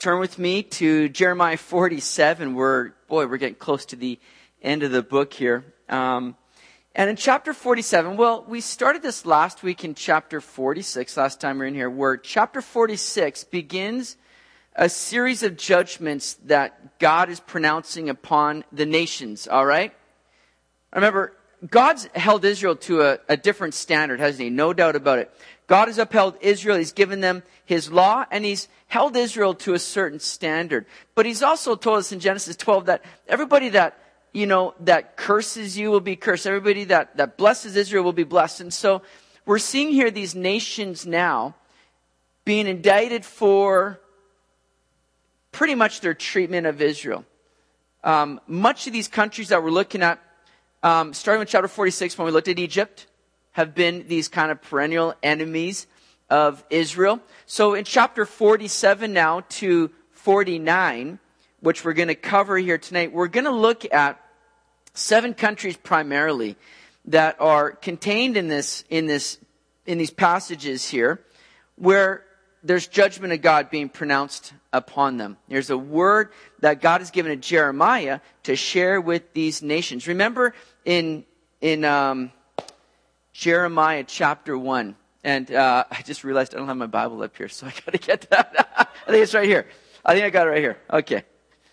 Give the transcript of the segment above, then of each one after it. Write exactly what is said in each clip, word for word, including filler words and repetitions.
turn with me to Jeremiah forty-seven. We're, boy, we're getting close to the end of the book here. Um, and in chapter forty-seven, well, we started this last week in chapter forty-six, last time we were in here, where chapter forty-six begins a series of judgments that God is pronouncing upon the nations, all right? Remember, God's held Israel to a, a different standard, hasn't he? No doubt about it. God has upheld Israel. He's given them his law, and he's held Israel to a certain standard. But he's also told us in Genesis twelve that everybody that, you know, that curses you will be cursed. Everybody that, that blesses Israel will be blessed. And so we're seeing here these nations now being indicted for pretty much their treatment of Israel. Um, much of these countries that we're looking at, um, starting with chapter forty-six, when we looked at Egypt, have been these kind of perennial enemies of Israel. So in chapter forty-seven now to forty-nine, which we're going to cover here tonight, we're going to look at seven countries primarily that are contained in this, in this, in these passages here, where there's judgment of God being pronounced upon them. There's a word that God has given to Jeremiah to share with these nations. Remember in, in, um, Jeremiah chapter one. And uh, I just realized I don't have my Bible up here, so I got to get that. I think it's right here. I think I got it right here. Okay.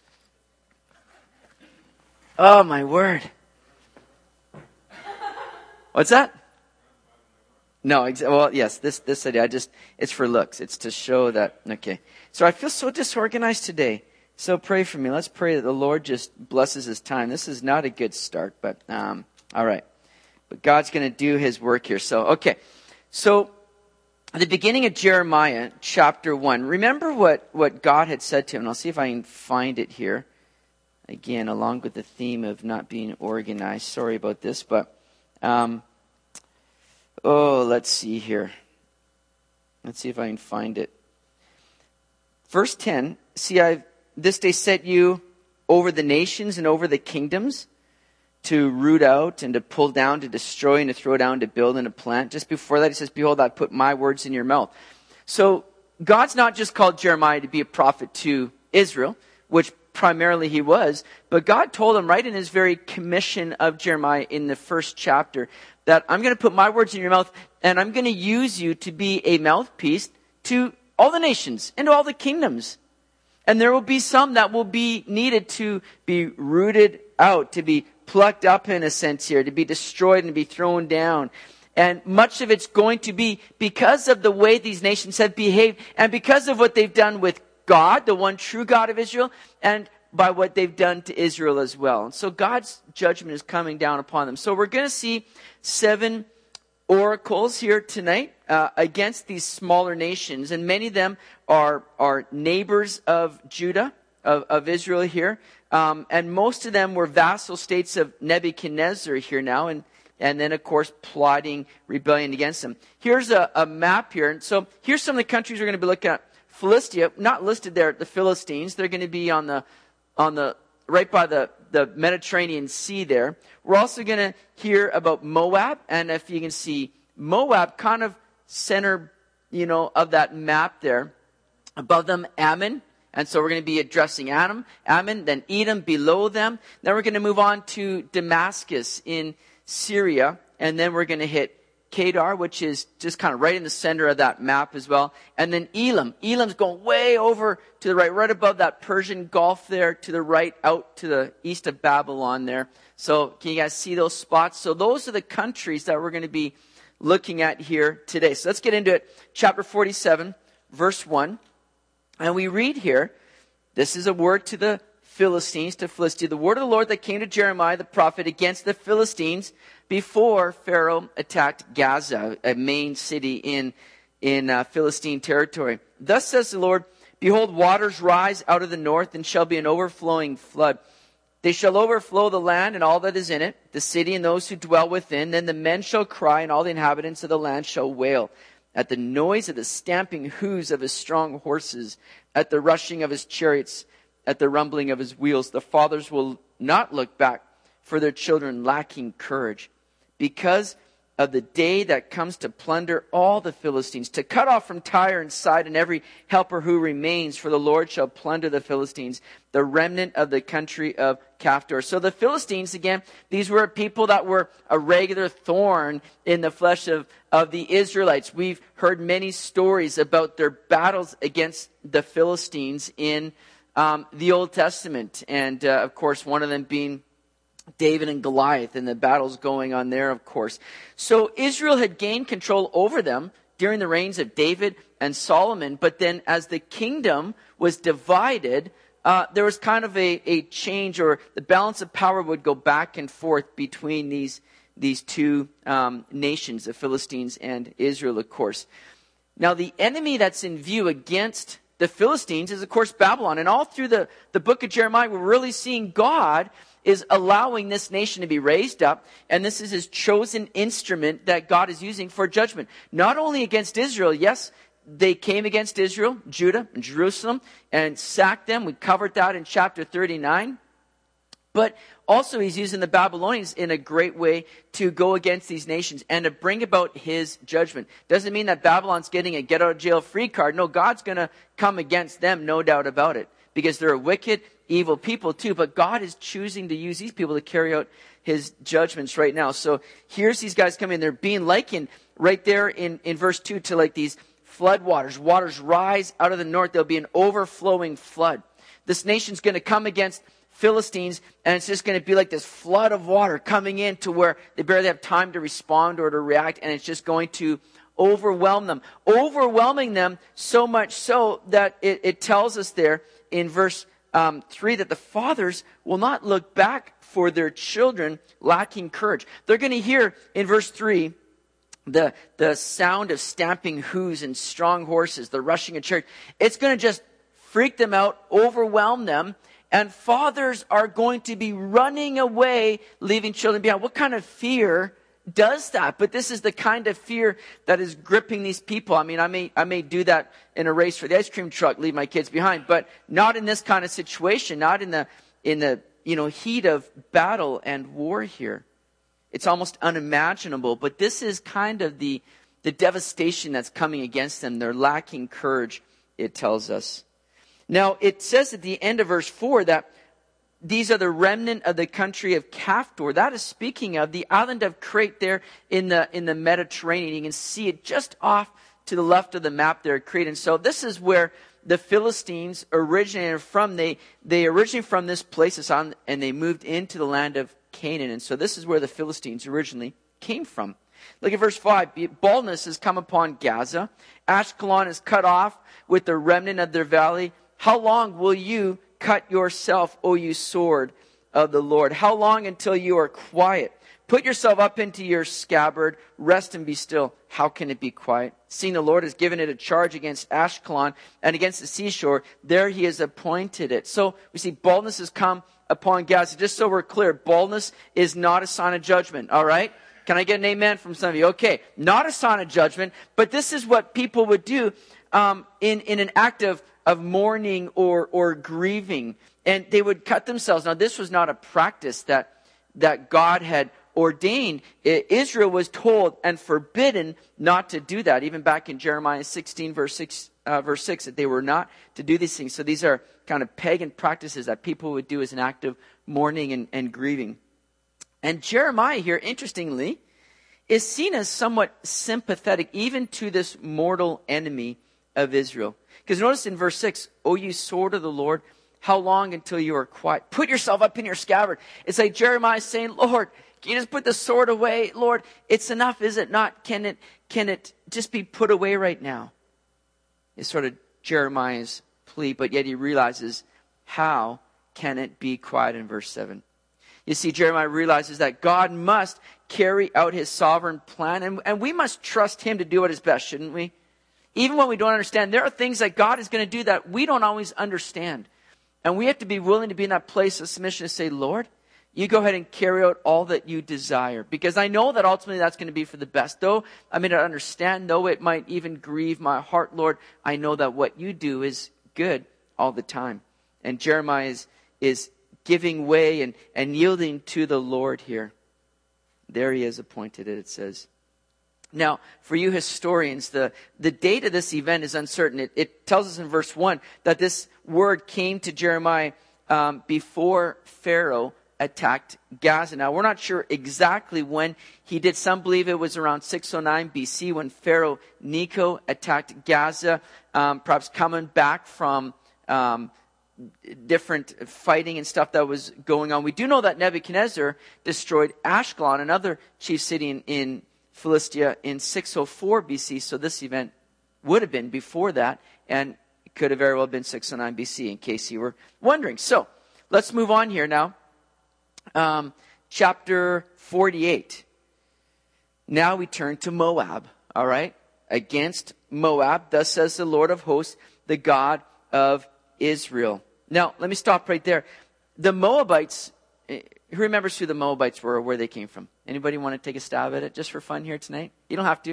Oh, my word. What's that? No, ex- well, yes, this this idea, I just, it's for looks. It's to show that, okay. So I feel so disorganized today. So pray for me. Let's pray that the Lord just blesses his time. This is not a good start, but um, all right. But God's going to do his work here. So, okay. So, at the beginning of Jeremiah chapter one, remember what, what God had said to him. And I'll see if I can find it here. Again, along with the theme of not being organized. Sorry about this, but, um, oh, let's see here. Let's see if I can find it. Verse ten, see, I've this day set you over the nations and over the kingdoms, to root out and to pull down, to destroy and to throw down, to build and to plant. Just before that, he says, behold, I put my words in your mouth. So God's not just called Jeremiah to be a prophet to Israel, which primarily he was, but God told him right in his very commission of Jeremiah in the first chapter that I'm going to put my words in your mouth and I'm going to use you to be a mouthpiece to all the nations and to all the kingdoms. And there will be some that will be needed to be rooted out, to be plucked up in a sense here, to be destroyed and be thrown down. And much of it's going to be because of the way these nations have behaved and because of what they've done with God, the one true God of Israel, and by what they've done to Israel as well. And so God's judgment is coming down upon them. So we're going to see seven oracles here tonight uh, against these smaller nations. And many of them are, are neighbors of Judah, of, of Israel here. Um, and most of them were vassal states of Nebuchadnezzar here now, and, and then, of course, plotting rebellion against them. Here's a, a map here. And so here's some of the countries we're going to be looking at. Philistia, not listed there, the Philistines. They're going to be on the, on the right by the, the Mediterranean Sea there. We're also going to hear about Moab. And if you can see Moab, kind of center, you know, of that map there. Above them, Ammon. And so we're going to be addressing Ammon, Ammon, then Edom below them. Then we're going to move on to Damascus in Syria. And then we're going to hit Kedar, which is just kind of right in the center of that map as well. And then Elam. Elam's going way over to the right, right above that Persian Gulf there, to the right, out to the east of Babylon there. So can you guys see those spots? So those are the countries that we're going to be looking at here today. So let's get into it. Chapter forty-seven, verse one. And we read here, this is a word to the Philistines, to Philistia. The word of the Lord that came to Jeremiah the prophet against the Philistines before Pharaoh attacked Gaza, a main city in, in uh, Philistine territory. Thus says the Lord, behold, waters rise out of the north and shall be an overflowing flood. They shall overflow the land and all that is in it, the city and those who dwell within. Then the men shall cry and all the inhabitants of the land shall wail at the noise of the stamping hoofs of his strong horses, at the rushing of his chariots, at the rumbling of his wheels. The fathers will not look back for their children lacking courage, because of the day that comes to plunder all the Philistines, to cut off from Tyre and Sidon every helper who remains, for the Lord shall plunder the Philistines, the remnant of the country of Caphtor. So the Philistines, again, these were people that were a regular thorn in the flesh of, of the Israelites. We've heard many stories about their battles against the Philistines in um, the Old Testament. And, uh, of course, one of them being David and Goliath, and the battles going on there, of course. So Israel had gained control over them during the reigns of David and Solomon. But then as the kingdom was divided, uh, there was kind of a, a change, or the balance of power would go back and forth between these, these two um, nations, the Philistines and Israel, of course. Now, the enemy that's in view against the Philistines is, of course, Babylon. And all through the, the book of Jeremiah, we're really seeing God is allowing this nation to be raised up, and this is his chosen instrument that God is using for judgment. Not only against Israel, yes, they came against Israel, Judah, and Jerusalem, and sacked them. We covered that in chapter thirty-nine. But also he's using the Babylonians in a great way to go against these nations and to bring about his judgment. Doesn't mean that Babylon's getting a get-out-of-jail-free card. No, God's going to come against them, no doubt about it, because they're a wicked, evil people too, but God is choosing to use these people to carry out his judgments right now. So here's these guys coming. They're being likened right there in, in verse two to like these flood waters. Waters rise out of the north. There'll be an overflowing flood. This nation's going to come against Philistines, and it's just going to be like this flood of water coming in to where they barely have time to respond or to react, and it's just going to overwhelm them. Overwhelming them so much so that it, it tells us there in verse Um, three, that the fathers will not look back for their children lacking courage. They're going to hear in verse three the, the sound of stamping hooves and strong horses, the rushing of chariot. It's going to just freak them out, overwhelm them, and fathers are going to be running away, leaving children behind. What kind of fear does that? But this is the kind of fear that is gripping these people. I mean, I may I may do that in a race for the ice cream truck, leave my kids behind, but not in this kind of situation, not in the in the you know heat of battle and war here. It's almost unimaginable, but this is kind of the the devastation that's coming against them. They're lacking courage, it tells us. Now, it says at the end of verse four that these are the remnant of the country of Caphtor. That is speaking of the island of Crete there in the in the Mediterranean. You can see it just off to the left of the map there, Crete. And so this is where the Philistines originated from. They they originated from this place, this island, and they moved into the land of Canaan. And so this is where the Philistines originally came from. Look at verse five. Baldness has come upon Gaza. Ashkelon is cut off with the remnant of their valley. How long will you cut yourself, O you sword of the Lord? How long until you are quiet? Put yourself up into your scabbard. Rest and be still. How can it be quiet? Seeing the Lord has given it a charge against Ashkelon and against the seashore, there he has appointed it. So we see baldness has come upon Gaza. Just so we're clear, baldness is not a sign of judgment. All right? Can I get an amen from some of you? Okay, not a sign of judgment, but this is what people would do um, in, in an act of of mourning or, or grieving. And they would cut themselves. Now, this was not a practice that, that God had ordained. Israel was told and forbidden not to do that. Even back in Jeremiah sixteen, verse six, uh, verse six, that they were not to do these things. So these are kind of pagan practices that people would do as an act of mourning and, and grieving. And Jeremiah here, interestingly, is seen as somewhat sympathetic even to this mortal enemy of Israel. Because notice in verse six, O you sword of the Lord, how long until you are quiet? Put yourself up in your scabbard. It's like Jeremiah saying, Lord, can you just put the sword away? Lord, it's enough, is it not? Can it, can it just be put away right now? It's sort of Jeremiah's plea, but yet he realizes, how can it be quiet in verse seven? You see, Jeremiah realizes that God must carry out his sovereign plan, and, and we must trust him to do what is best, shouldn't we? Even when we don't understand, there are things that God is going to do that we don't always understand. And we have to be willing to be in that place of submission to say, Lord, you go ahead and carry out all that you desire. Because I know that ultimately that's going to be for the best. Though I may not understand, though it might even grieve my heart, Lord, I know that what you do is good all the time. And Jeremiah is, is giving way and, and yielding to the Lord here. There he has appointed it, it says. Now, for you historians, the, the date of this event is uncertain. It, it tells us in verse one that this word came to Jeremiah um, before Pharaoh attacked Gaza. Now, we're not sure exactly when he did. Some believe it was around six oh nine B C when Pharaoh Necho attacked Gaza, um, perhaps coming back from um, different fighting and stuff that was going on. We do know that Nebuchadnezzar destroyed Ashkelon, another chief city in, in Philistia, in six oh four B C. So this event would have been before that, and it could have very well been six oh nine B C, in case you were wondering. So let's move on here now. Um, chapter forty-eight. Now we turn to Moab, all right? Against Moab, thus says the Lord of hosts, the God of Israel. Now, let me stop right there. The Moabites, who remembers who the Moabites were or where they came from? Anybody want to take a stab at it just for fun here tonight? You don't have to.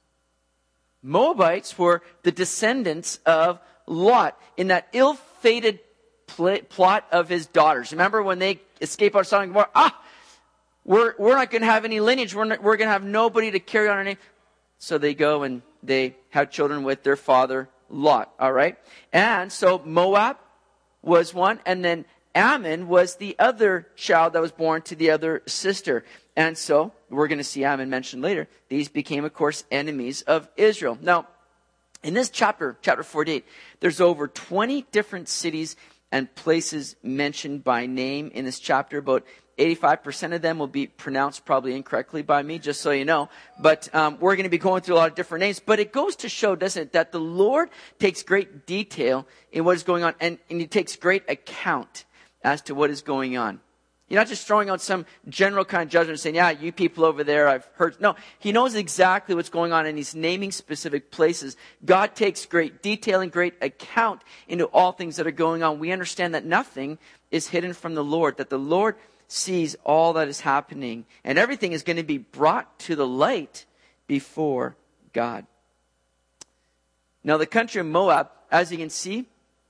Moabites were the descendants of Lot in that ill-fated pl- plot of his daughters. Remember when they escape out of Sodom and Gomorrah? Ah, we're, we're not going to have any lineage. We're, not, we're going to have nobody to carry on our name. So they go and they have children with their father, Lot. All right? And so Moab was one, and then Ammon was the other child that was born to the other sister. And so, we're going to see Ammon mentioned later. These became, of course, enemies of Israel. Now, in this chapter, chapter forty-eight, there's over twenty different cities and places mentioned by name in this chapter. About eighty-five percent of them will be pronounced probably incorrectly by me, just so you know. But um, we're going to be going through a lot of different names. But it goes to show, doesn't it, that the Lord takes great detail in what is going on, and, and He takes great account as to what is going on. You're not just throwing out some general kind of judgment saying, yeah, you people over there, I've heard. No, He knows exactly what's going on, and He's naming specific places. God takes great detail and great account into all things that are going on. We understand that nothing is hidden from the Lord, that the Lord sees all that is happening, and everything is going to be brought to the light before God. Now, the country of Moab, as you can see,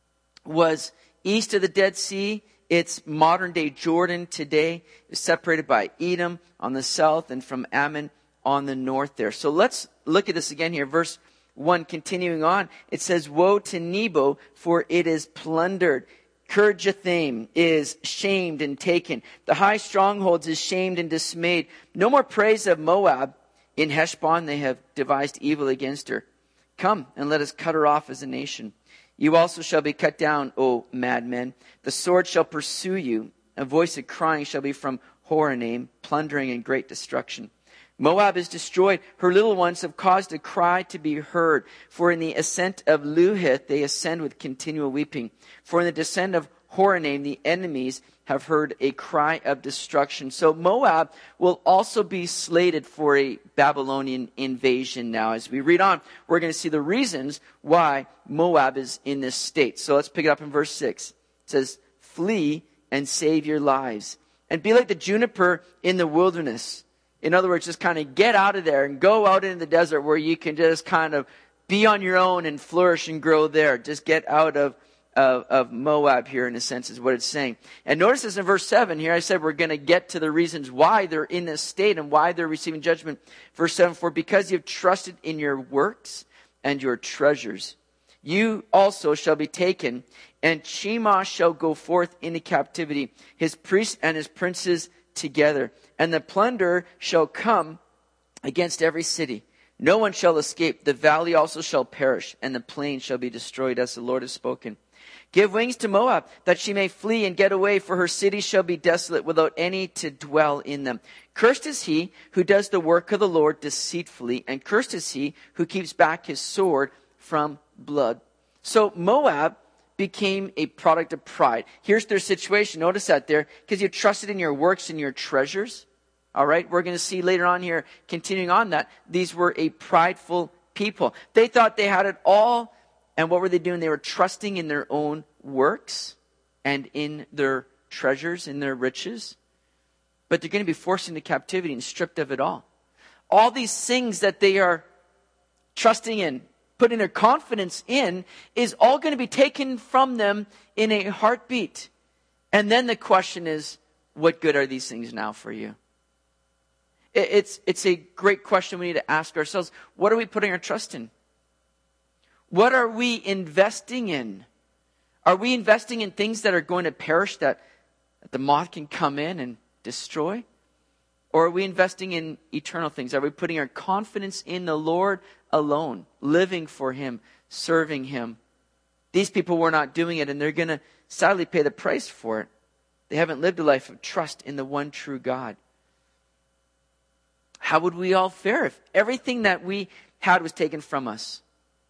was east of the Dead Sea. It's modern-day Jordan today. It's separated by Edom on the south and from Ammon on the north there. So let's look at this again here. Verse one, continuing on, it says, woe to Nebo, for it is plundered. Kirjathaim is shamed and taken. The high strongholds is shamed and dismayed. No more praise of Moab. In Heshbon they have devised evil against her. Come and let us cut her off as a nation. You also shall be cut down, O madmen. The sword shall pursue you. A voice of crying shall be from Horonaim, plundering and great destruction. Moab is destroyed. Her little ones have caused a cry to be heard. For in the ascent of Luhith they ascend with continual weeping. For in the descent of Horonaim the enemies have heard a cry of destruction. So Moab will also be slated for a Babylonian invasion now. As we read on, we're going to see the reasons why Moab is in this state. So let's pick it up in verse six. It says, flee and save your lives, and be like the juniper in the wilderness. In other words, just kind of get out of there and go out into the desert where you can just kind of be on your own and flourish and grow there. Just get out of Of, of Moab here, in a sense, is what it's saying. And notice this in verse seven here. I said we're going to get to the reasons why they're in this state and why they're receiving judgment. Verse seven, for because you have trusted in your works and your treasures, you also shall be taken, and Chemosh shall go forth into captivity, his priests and his princes together. And the plunder shall come against every city. No one shall escape. The valley also shall perish, and the plain shall be destroyed, as the Lord has spoken. Give wings to Moab, that she may flee and get away, for her cities shall be desolate, without any to dwell in them. Cursed is he who does the work of the Lord deceitfully, and cursed is he who keeps back his sword from blood. So Moab became a product of pride. Here's their situation. Notice that there, because you trusted in your works and your treasures. All right, we're going to see later on here, continuing on that, these were a prideful people. They thought they had it all. And what were they doing? They were trusting in their own works and in their treasures, in their riches. But they're going to be forced into captivity and stripped of it all. All these things that they are trusting in, putting their confidence in, is all going to be taken from them in a heartbeat. And then the question is, what good are these things now for you? It, it's, it's a great question we need to ask ourselves. What are we putting our trust in? What are we investing in? Are we investing in things that are going to perish, that, that the moth can come in and destroy? Or are we investing in eternal things? Are we putting our confidence in the Lord alone, living for Him, serving Him? These people were not doing it, and they're going to sadly pay the price for it. They haven't lived a life of trust in the one true God. How would we all fare if everything that we had was taken from us?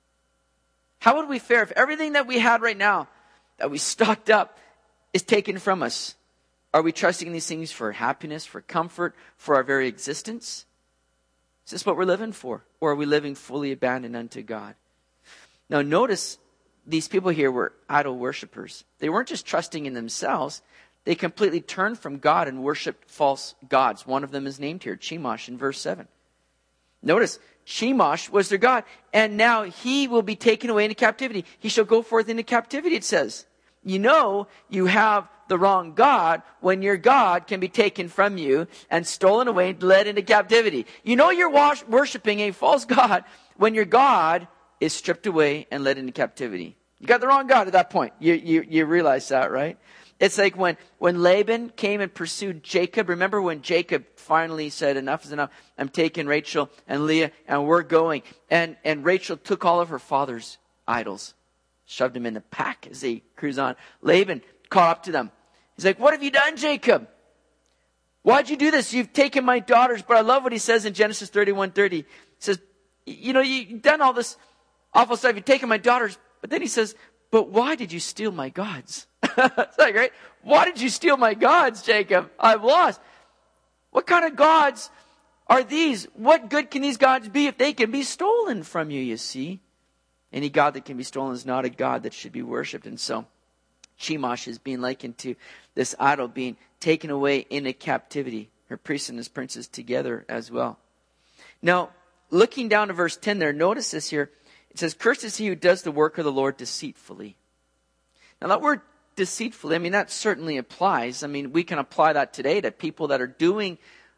How would we fare if everything that we had right now, that we stocked up, is taken from us? Are we trusting in these things for happiness, for comfort, for our very existence? Is this what we're living for? Or are we living fully abandoned unto God? Now notice, these people here were idol worshipers. They weren't just trusting in themselves. They completely turned from God and worshipped false gods. One of them is named here, Chemosh, in verse seven. Notice, Chemosh was their god, and now he will be taken away into captivity. He shall go forth into captivity, it says. You know you have the wrong God when your God can be taken from you and stolen away and led into captivity. You know you're wash- worshiping a false God when your God is stripped away and led into captivity. You got the wrong God at that point. You, you, you realize that, right? It's like when, when Laban came and pursued Jacob. Remember when Jacob finally said, enough is enough. I'm taking Rachel and Leah and we're going. And, and Rachel took all of her father's idols, shoved them in the pack as they cruise on. Laban caught up to them. He's like, what have you done, Jacob? Why'd you do this? You've taken my daughters. But I love what he says in Genesis thirty-one thirty. He says, you know, you've done all this awful stuff. You've taken my daughters. But then he says, but why did you steal my gods? It's like, right? Why did you steal my gods, Jacob? I've lost. What kind of gods are these? What good can these gods be if they can be stolen from you, you see? Any god that can be stolen is not a god that should be worshipped. And so Chemosh is being likened to this idol being taken away into captivity. Her priests and his princes together as well. Now, looking down to verse ten there, notice this here. It says, cursed is he who does the work of the Lord deceitfully. Now that word deceitfully, I mean, that certainly applies. I mean, we can apply that today to people that are doing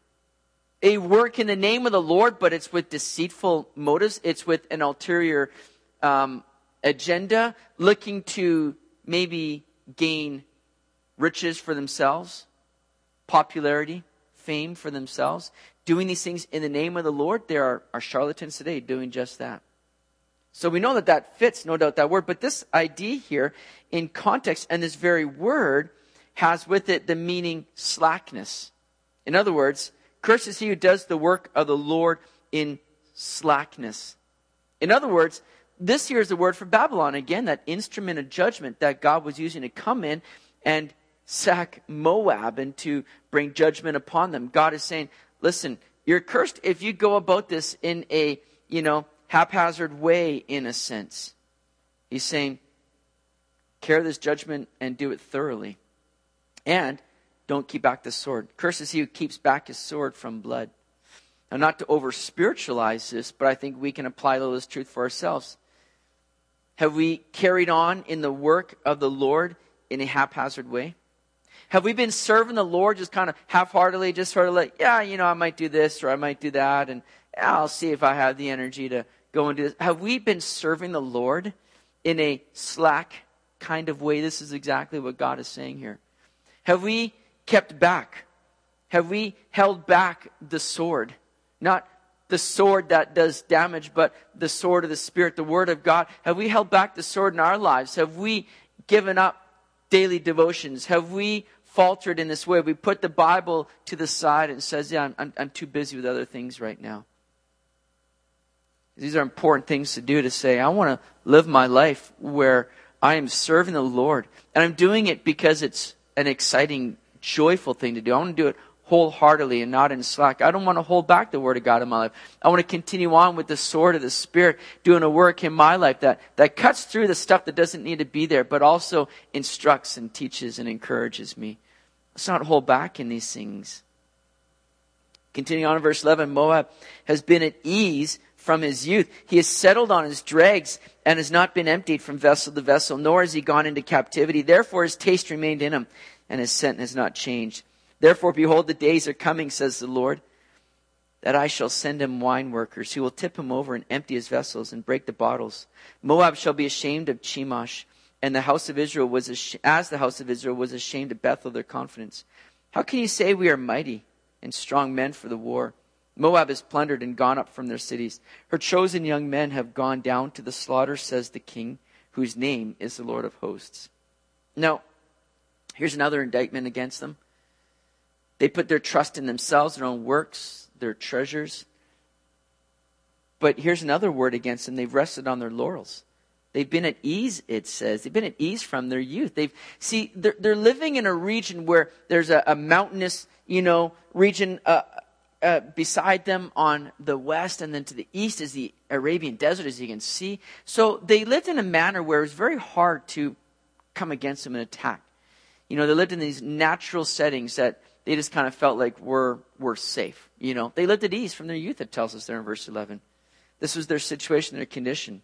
a work in the name of the Lord, but it's with deceitful motives. It's with an ulterior um, agenda, looking to maybe gain riches for themselves, popularity, fame for themselves. Doing these things in the name of the Lord, there are, are charlatans today doing just that. So we know that that fits, no doubt, that word. But this idea here, in context, and this very word, has with it the meaning slackness. In other words, cursed is he who does the work of the Lord in slackness. In other words, this here is the word for Babylon. Again, that instrument of judgment that God was using to come in and sack Moab and to bring judgment upon them. God is saying, listen, you're cursed if you go about this in a, you know, haphazard way, in a sense. He's saying, carry this judgment and do it thoroughly. And don't keep back the sword. Cursed is he who keeps back his sword from blood. Now, not to over-spiritualize this, but I think we can apply this truth for ourselves. Have we carried on in the work of the Lord in a haphazard way? Have we been serving the Lord just kind of half-heartedly, just sort of like, yeah, you know, I might do this or I might do that, and yeah, I'll see if I have the energy to go and do this. Have we been serving the Lord in a slack kind of way? This is exactly what God is saying here. Have we kept back? Have we held back the sword? Not the sword that does damage, but the sword of the Spirit, the Word of God. Have we held back the sword in our lives? Have we given up daily devotions? Have we faltered in this way? We put the Bible to the side and says, yeah, I'm, I'm, I'm too busy with other things right now. These are important things to do, to say, I want to live my life where I am serving the Lord. And I'm doing it because it's an exciting, joyful thing to do. I want to do it wholeheartedly and not in slack. I don't want to hold back the Word of God in my life. I want to continue on with the sword of the Spirit, doing a work in my life that, that cuts through the stuff that doesn't need to be there, but also instructs and teaches and encourages me. Let's not hold back in these things. Continuing on in verse eleven, Moab has been at ease from his youth. He has settled on his dregs and has not been emptied from vessel to vessel, nor has he gone into captivity. Therefore his taste remained in him, and his scent has not changed. Therefore, behold, the days are coming, says the Lord, that I shall send him wine workers who will tip him over and empty his vessels and break the bottles. Moab shall be ashamed of Chemosh, and the house of Israel was ash- as the house of Israel was ashamed of Bethel, their confidence. How can you say we are mighty and strong men for the war? Moab is plundered and gone up from their cities. Her chosen young men have gone down to the slaughter, says the king, whose name is the Lord of hosts. Now, here's another indictment against them. They put their trust in themselves, their own works, their treasures. But here's another word against them. They've rested on their laurels. They've been at ease, it says. They've been at ease from their youth. They've see they're, they're living in a region where there's a, a mountainous, you know, region uh, uh, beside them on the west, and then to the east is the Arabian desert, as you can see. So they lived in a manner where it was very hard to come against them and attack. You know, they lived in these natural settings that they just kind of felt like we're, we're safe. You know, they lived at ease from their youth, it tells us there in verse eleven. This was their situation, their condition.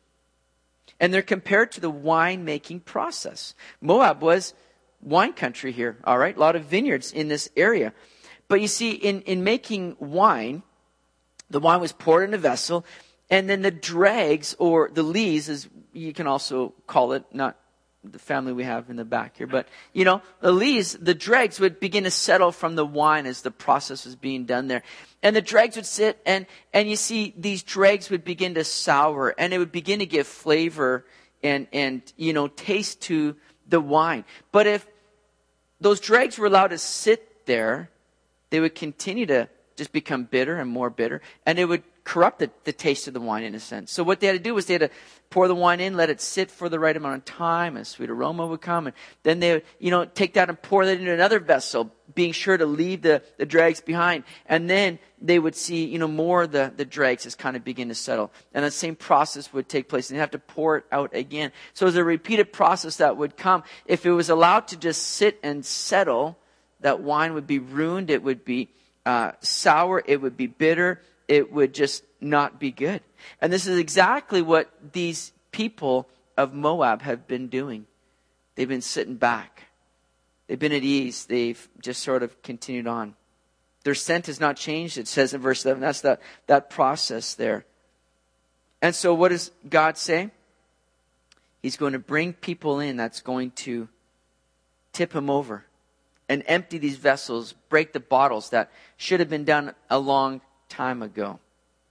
And they're compared to the wine-making process. Moab was wine country here, all right? A lot of vineyards in this area. But you see, in, in making wine, the wine was poured in a vessel, and then the dregs, or the lees, as you can also call it, not the family we have in the back here, but, you know, the lees, the dregs would begin to settle from the wine as the process was being done there. And the dregs would sit, and, and you see, these dregs would begin to sour, and it would begin to give flavor and, and, you know, taste to the wine. But if those dregs were allowed to sit there, they would continue to just become bitter and more bitter, and it would corrupt the, the taste of the wine in a sense. So what they had to do was they had to pour the wine in, let it sit for the right amount of time, a sweet aroma would come, and then they would, you know, take that and pour that into another vessel, being sure to leave the, the dregs behind. And then they would see, you know, more of the, the dregs as kind of begin to settle. And the same process would take place, and they'd have to pour it out again. So it was a repeated process that would come. If it was allowed to just sit and settle, that wine would be ruined, it would be uh, sour, it would be bitter, it would just not be good. And this is exactly what these people of Moab have been doing. They've been sitting back. They've been at ease. They've just sort of continued on. Their scent has not changed, it says in verse eleven. That's that, that process there. And so what does God say? He's going to bring people in that's going to tip him over and empty these vessels, break the bottles that should have been done a long time ago.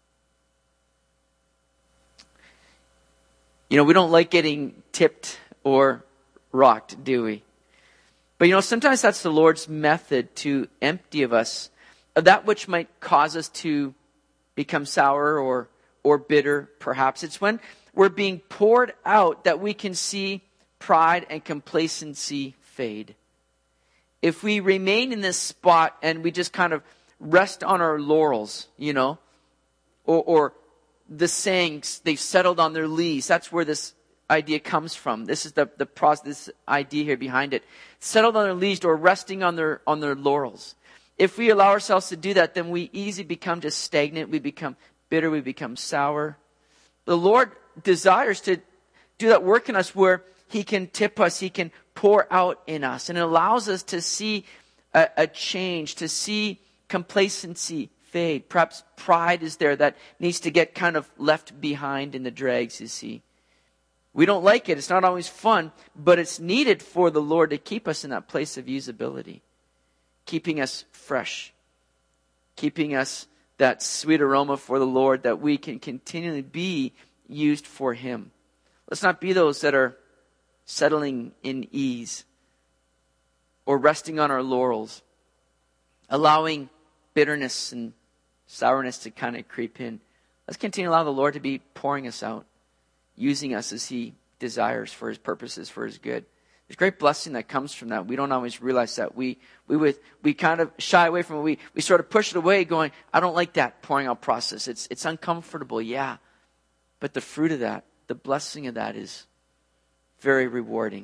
You know, we don't like getting tipped or rocked, do we? But you know, sometimes that's the Lord's method to empty of us of that which might cause us to become sour or or bitter, perhaps. It's when we're being poured out that we can see pride and complacency fade. If we remain in this spot and we just kind of rest on our laurels, you know, or, or the sayings, they've settled on their lees. That's where this idea comes from. This is the, the process, this idea here behind it. Settled on their lees or resting on their, on their laurels. If we allow ourselves to do that, then we easily become just stagnant. We become bitter. We become sour. The Lord desires to do that work in us where He can tip us. He can pour out in us. And it allows us to see a, a change, to see complacency fade. Perhaps pride is there that needs to get kind of left behind in the dregs, you see. We don't like it. It's not always fun, but it's needed for the Lord to keep us in that place of usability. Keeping us fresh. Keeping us that sweet aroma for the Lord that we can continually be used for Him. Let's not be those that are settling in ease or resting on our laurels, allowing bitterness and sourness to kind of creep in. Let's continue to allow the Lord to be pouring us out, using us as He desires for His purposes, for His good. There's great blessing that comes from that. We don't always realize that. We we would we kind of shy away from it. We we sort of push it away, going, I don't like that pouring out process. It's it's uncomfortable, yeah. But the fruit of that, the blessing of that is very rewarding.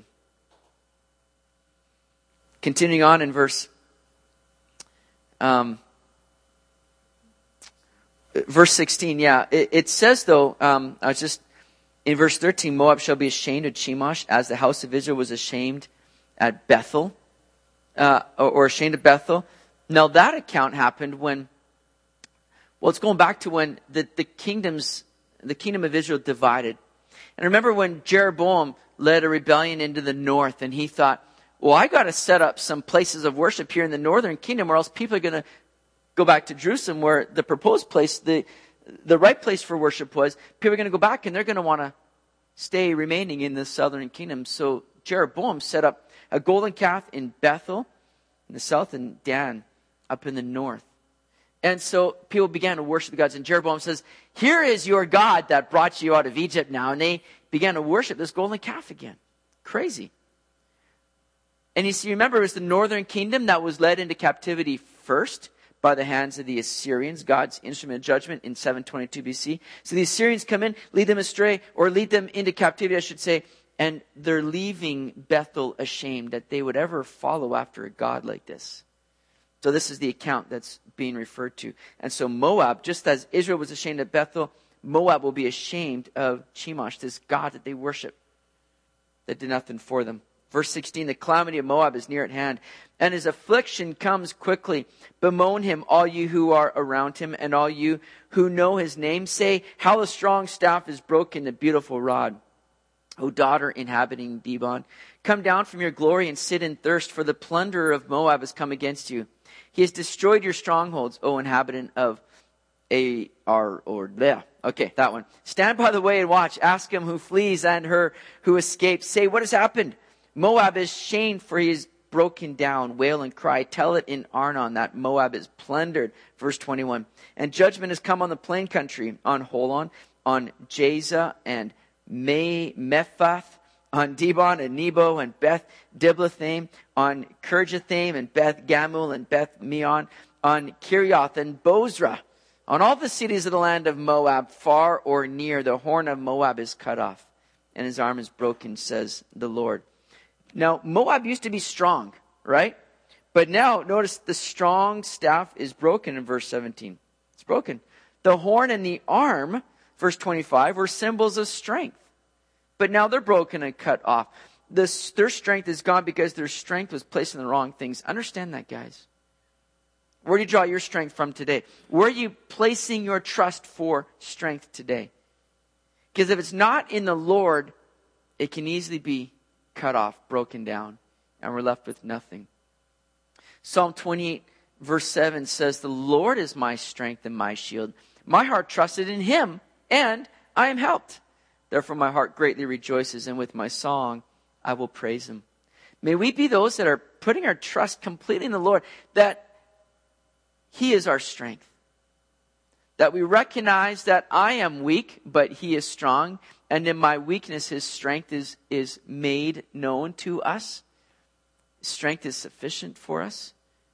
Continuing on in verse um, verse sixteen, yeah. It, it says though, um, I was just in verse thirteen, Moab shall be ashamed of Chemosh as the house of Israel was ashamed at Bethel, uh, or, or ashamed of Bethel. Now that account happened when Well, it's going back to when the, the kingdoms, the kingdom of Israel divided. And remember when Jeroboam led a rebellion into the north, and he thought, well, I got to set up some places of worship here in the northern kingdom, or else people are going to go back to Jerusalem, where the proposed place, the the right place for worship was. People are going to go back, and they're going to want to stay remaining in the southern kingdom. So Jeroboam set up a golden calf in Bethel in the south and Dan up in the north. And so people began to worship the gods. And Jeroboam says, here is your God that brought you out of Egypt now. And they began to worship this golden calf again. Crazy. And you see, remember, it was the northern kingdom that was led into captivity first by the hands of the Assyrians, God's instrument of judgment in seven twenty-two B C. So the Assyrians come in, lead them astray, or lead them into captivity, I should say, and they're leaving Bethel ashamed that they would ever follow after a God like this. So this is the account that's being referred to. And so Moab, just as Israel was ashamed of Bethel, Moab will be ashamed of Chemosh, this God that they worship, that did nothing for them. Verse sixteen, the calamity of Moab is near at hand, and his affliction comes quickly. Bemoan him, all you who are around him, and all you who know his name. Say, how the strong staff is broken, the beautiful rod. O daughter inhabiting Dibon, come down from your glory and sit in thirst, for the plunderer of Moab has come against you. He has destroyed your strongholds, O inhabitant of A R or there. Okay, that one. Stand by the way and watch. Ask him who flees and her who escapes. Say, what has happened? Moab is shamed, for he is broken down. Wail and cry. Tell it in Arnon that Moab is plundered. Verse twenty-one. And judgment has come on the plain country, on Holon, on Jaza and May Mephath, on Dibon and Nebo and Beth Diblathaim, on Kirjathaim and Beth Gamul and Beth Meon, on Kirioth and Bozrah, on all the cities of the land of Moab, far or near. The horn of Moab is cut off, and his arm is broken, says the Lord. Now, Moab used to be strong, right? But now, notice the strong staff is broken in verse seventeen. It's broken. The horn and the arm, verse twenty-five, were symbols of strength. But now they're broken and cut off. This, their strength is gone because their strength was placed in the wrong things. Understand that, guys. Where do you draw your strength from today? Where are you placing your trust for strength today? Because if it's not in the Lord, it can easily be cut off, broken down, and we're left with nothing. Psalm twenty-eight, verse seven says, the Lord is my strength and my shield. My heart trusted in him, and I am helped. Therefore my heart greatly rejoices, and with my song I will praise him. May we be those that are putting our trust completely in the Lord, that he is our strength. That we recognize that I am weak, but he is strong. And in my weakness, his strength is, is made known to us. His strength is sufficient for us.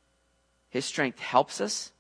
His strength helps us.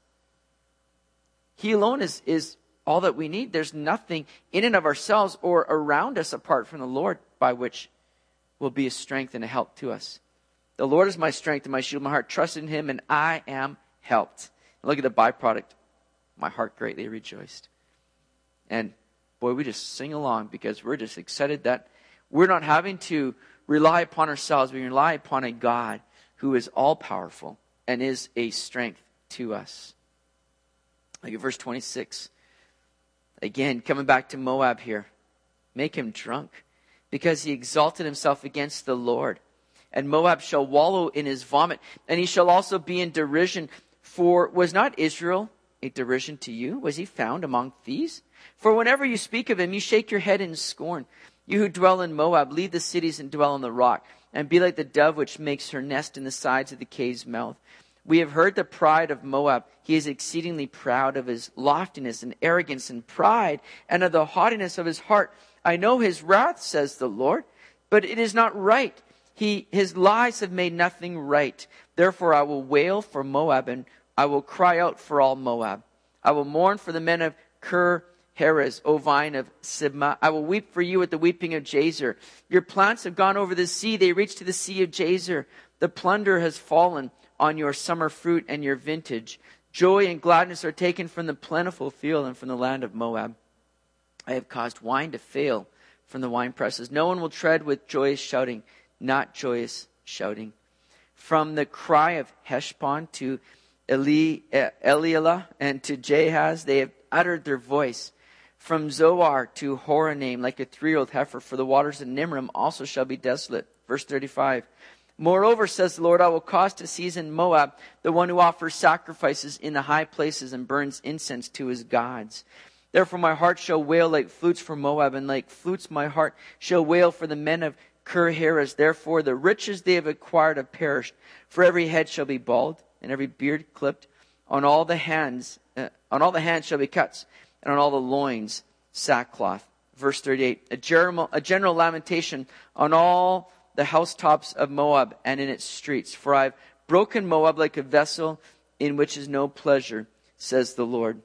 He alone is, is all that we need. There's nothing in and of ourselves or around us apart from the Lord by which will be a strength and a help to us. The Lord is my strength and my shield. My heart trusts in him, and I am helped. Look at the byproduct. My heart greatly rejoiced. And boy, we just sing along because we're just excited that we're not having to rely upon ourselves. We rely upon a God who is all-powerful and is a strength to us. Look at verse twenty-six. Again, coming back to Moab here. Make him drunk, because he exalted himself against the Lord. And Moab shall wallow in his vomit, and he shall also be in derision. For was not Israel a derision to you? Was he found among thieves? For whenever you speak of him, you shake your head in scorn. You who dwell in Moab, leave the cities and dwell on the rock, and be like the dove which makes her nest in the sides of the cave's mouth. We have heard the pride of Moab. He is exceedingly proud of his loftiness and arrogance and pride, and of the haughtiness of his heart. I know his wrath, says the Lord, but it is not right. He, his lies have made nothing right. Therefore I will wail for Moab, and I will cry out for all Moab. I will mourn for the men of Ker Heres, O vine of Sibmah. I will weep for you at the weeping of Jazer. Your plants have gone over the sea. They reach to the sea of Jazer. The plunder has fallen on your summer fruit and your vintage. Joy and gladness are taken from the plentiful field and from the land of Moab. I have caused wine to fail from the wine presses. No one will tread with joyous shouting, not joyous shouting. From the cry of Heshbon to Eli, Eliela and to Jahaz, they have uttered their voice. From Zoar to Horonaim, like a three-year-old heifer, for the waters of Nimrim also shall be desolate. Verse thirty-five. Moreover, says the Lord, I will cause to cease in Moab the one who offers sacrifices in the high places and burns incense to his gods. Therefore my heart shall wail like flutes for Moab, and like flutes my heart shall wail for the men of Kir-Heres. Therefore the riches they have acquired have perished. For every head shall be bald, and every beard clipped. On all the hands, uh, on all the hands shall be cuts, and on all the loins sackcloth. Verse thirty-eight. A general, a general lamentation on all the housetops of Moab and in its streets. For I have broken Moab like a vessel in which is no pleasure, says the Lord.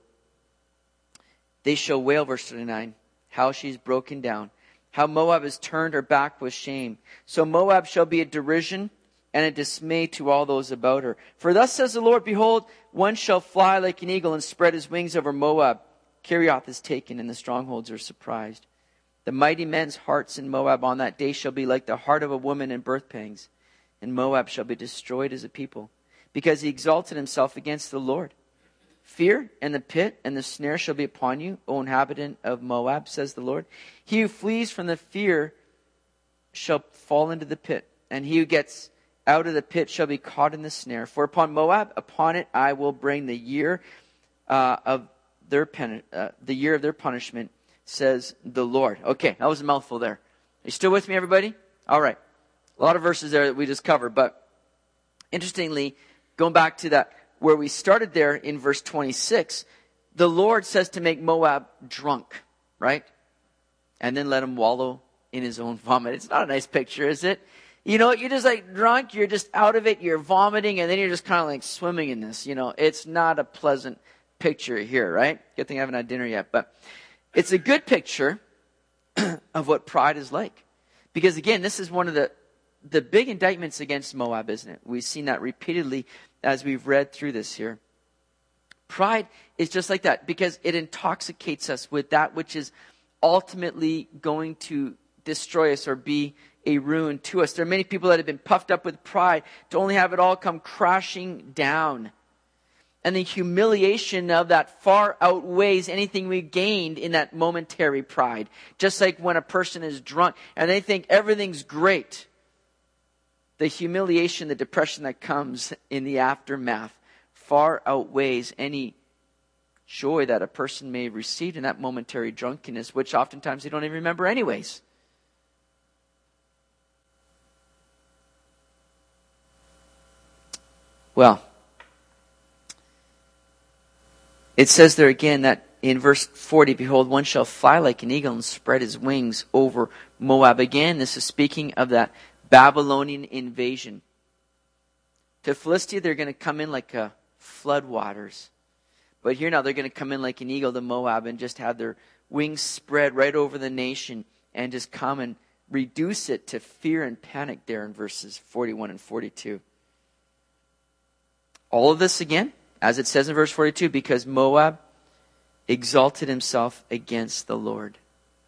They shall wail, verse thirty-nine, how she's broken down, how Moab has turned her back with shame. So Moab shall be a derision and a dismay to all those about her. For thus says the Lord, behold, one shall fly like an eagle and spread his wings over Moab. Kerioth is taken and the strongholds are surprised. The mighty men's hearts in Moab on that day shall be like the heart of a woman in birth pangs. And Moab shall be destroyed as a people, because he exalted himself against the Lord. Fear and the pit and the snare shall be upon you, O inhabitant of Moab, says the Lord. He who flees from the fear shall fall into the pit, and he who gets out of the pit shall be caught in the snare. For upon Moab, upon it I will bring the year uh, of their pen, uh, the year of their punishment, says the Lord. Okay, that was a mouthful there. Are you still with me, everybody? All right. A lot of verses there that we just covered, but interestingly, going back to that, where we started there in verse twenty-six, the Lord says to make Moab drunk, right? And then let him wallow in his own vomit. It's not a nice picture, is it? You know, you're just like drunk, you're just out of it, you're vomiting, and then you're just kind of like swimming in this. You know, it's not a pleasant picture here, right? Good thing I haven't had dinner yet, but it's a good picture of what pride is like. Because again, this is one of the, the big indictments against Moab, isn't it? We've seen that repeatedly as we've read through this here. Pride is just like that because it intoxicates us with that which is ultimately going to destroy us or be a ruin to us. There are many people that have been puffed up with pride to only have it all come crashing down. And the humiliation of that far outweighs anything we gained in that momentary pride. Just like when a person is drunk and they think everything's great. The humiliation, the depression that comes in the aftermath far outweighs any joy that a person may have received in that momentary drunkenness, which oftentimes they don't even remember anyways. Well, it says there again that in verse forty, behold, one shall fly like an eagle and spread his wings over Moab. Again, this is speaking of that Babylonian invasion. To Philistia, they're going to come in like a flood waters. But here now, they're going to come in like an eagle to Moab and just have their wings spread right over the nation and just come and reduce it to fear and panic there in verses forty-one and forty-two. All of this again, as it says in verse forty-two, because Moab exalted himself against the Lord.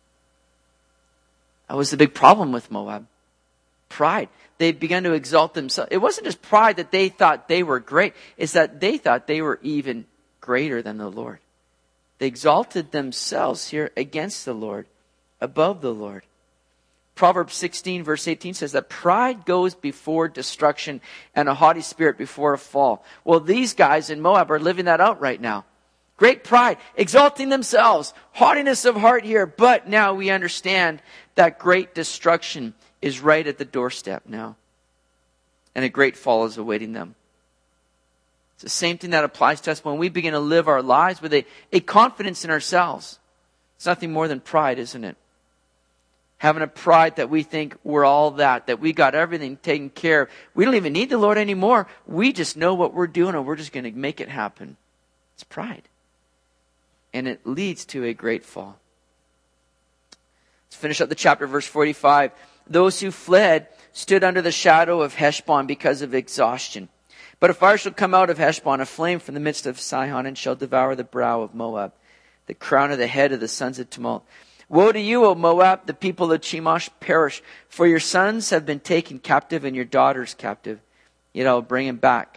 That was the big problem with Moab. Pride. They began to exalt themselves. It wasn't just pride that they thought they were great. It's that they thought they were even greater than the Lord. They exalted themselves here against the Lord, above the Lord. Proverbs sixteen verse eighteen says that pride goes before destruction and a haughty spirit before a fall. Well, these guys in Moab are living that out right now. Great pride, exalting themselves, haughtiness of heart here. But now we understand that great destruction is right at the doorstep now. And a great fall is awaiting them. It's the same thing that applies to us when we begin to live our lives with a, a confidence in ourselves. It's nothing more than pride, isn't it? Having a pride that we think we're all that, that we got everything taken care of. We don't even need the Lord anymore. We just know what we're doing and we're just going to make it happen. It's pride. And it leads to a great fall. Let's finish up the chapter, verse forty-five. Those who fled stood under the shadow of Heshbon because of exhaustion. But a fire shall come out of Heshbon, a flame from the midst of Sihon, and shall devour the brow of Moab, the crown of the head of the sons of tumult. Woe to you, O Moab, the people of Chemosh perish, for your sons have been taken captive and your daughters captive. Yet I will bring them back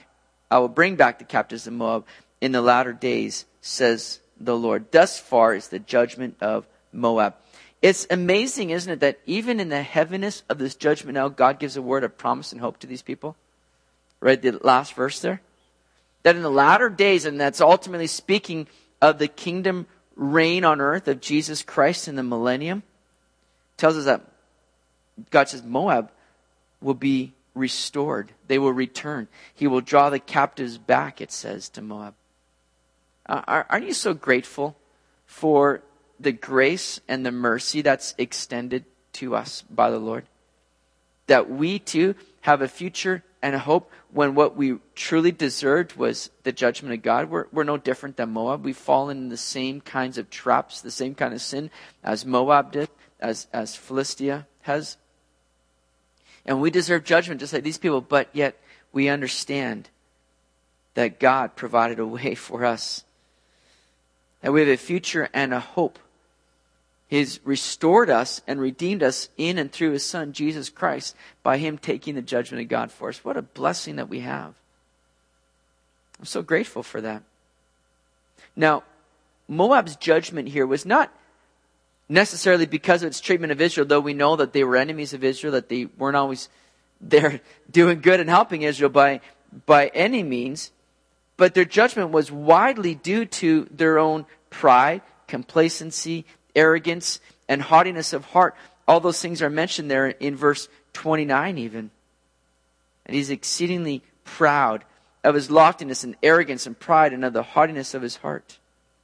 I will bring back the captives of Moab in the latter days, says the Lord. Thus far is the judgment of Moab. It's amazing, isn't it, that even in the heaviness of this judgment now, God gives a word of promise and hope to these people. Read the last verse there. That in the latter days, and that's ultimately speaking of the kingdom reign on earth of Jesus Christ in the millennium, tells us that God says Moab will be restored. They will return. He will draw the captives back, it says, to Moab. Uh, aren't you so grateful for the grace and the mercy that's extended to us by the Lord? That we too have a future and a hope when what we truly deserved was the judgment of God. We're, we're no different than Moab. We've fallen in the same kinds of traps, the same kind of sin as Moab did, as, as Philistia has. And we deserve judgment just like these people, but yet we understand that God provided a way for us. That we have a future and a hope. He's restored us and redeemed us in and through His Son, Jesus Christ, by Him taking the judgment of God for us. What a blessing that we have. I'm so grateful for that. Now, Moab's judgment here was not necessarily because of its treatment of Israel, though we know that they were enemies of Israel, that they weren't always there doing good and helping Israel by, by any means. But their judgment was widely due to their own pride, complacency, arrogance, and haughtiness of heart. All those things are mentioned there in verse twenty-nine even. And he's exceedingly proud of his loftiness and arrogance and pride and of the haughtiness of his heart.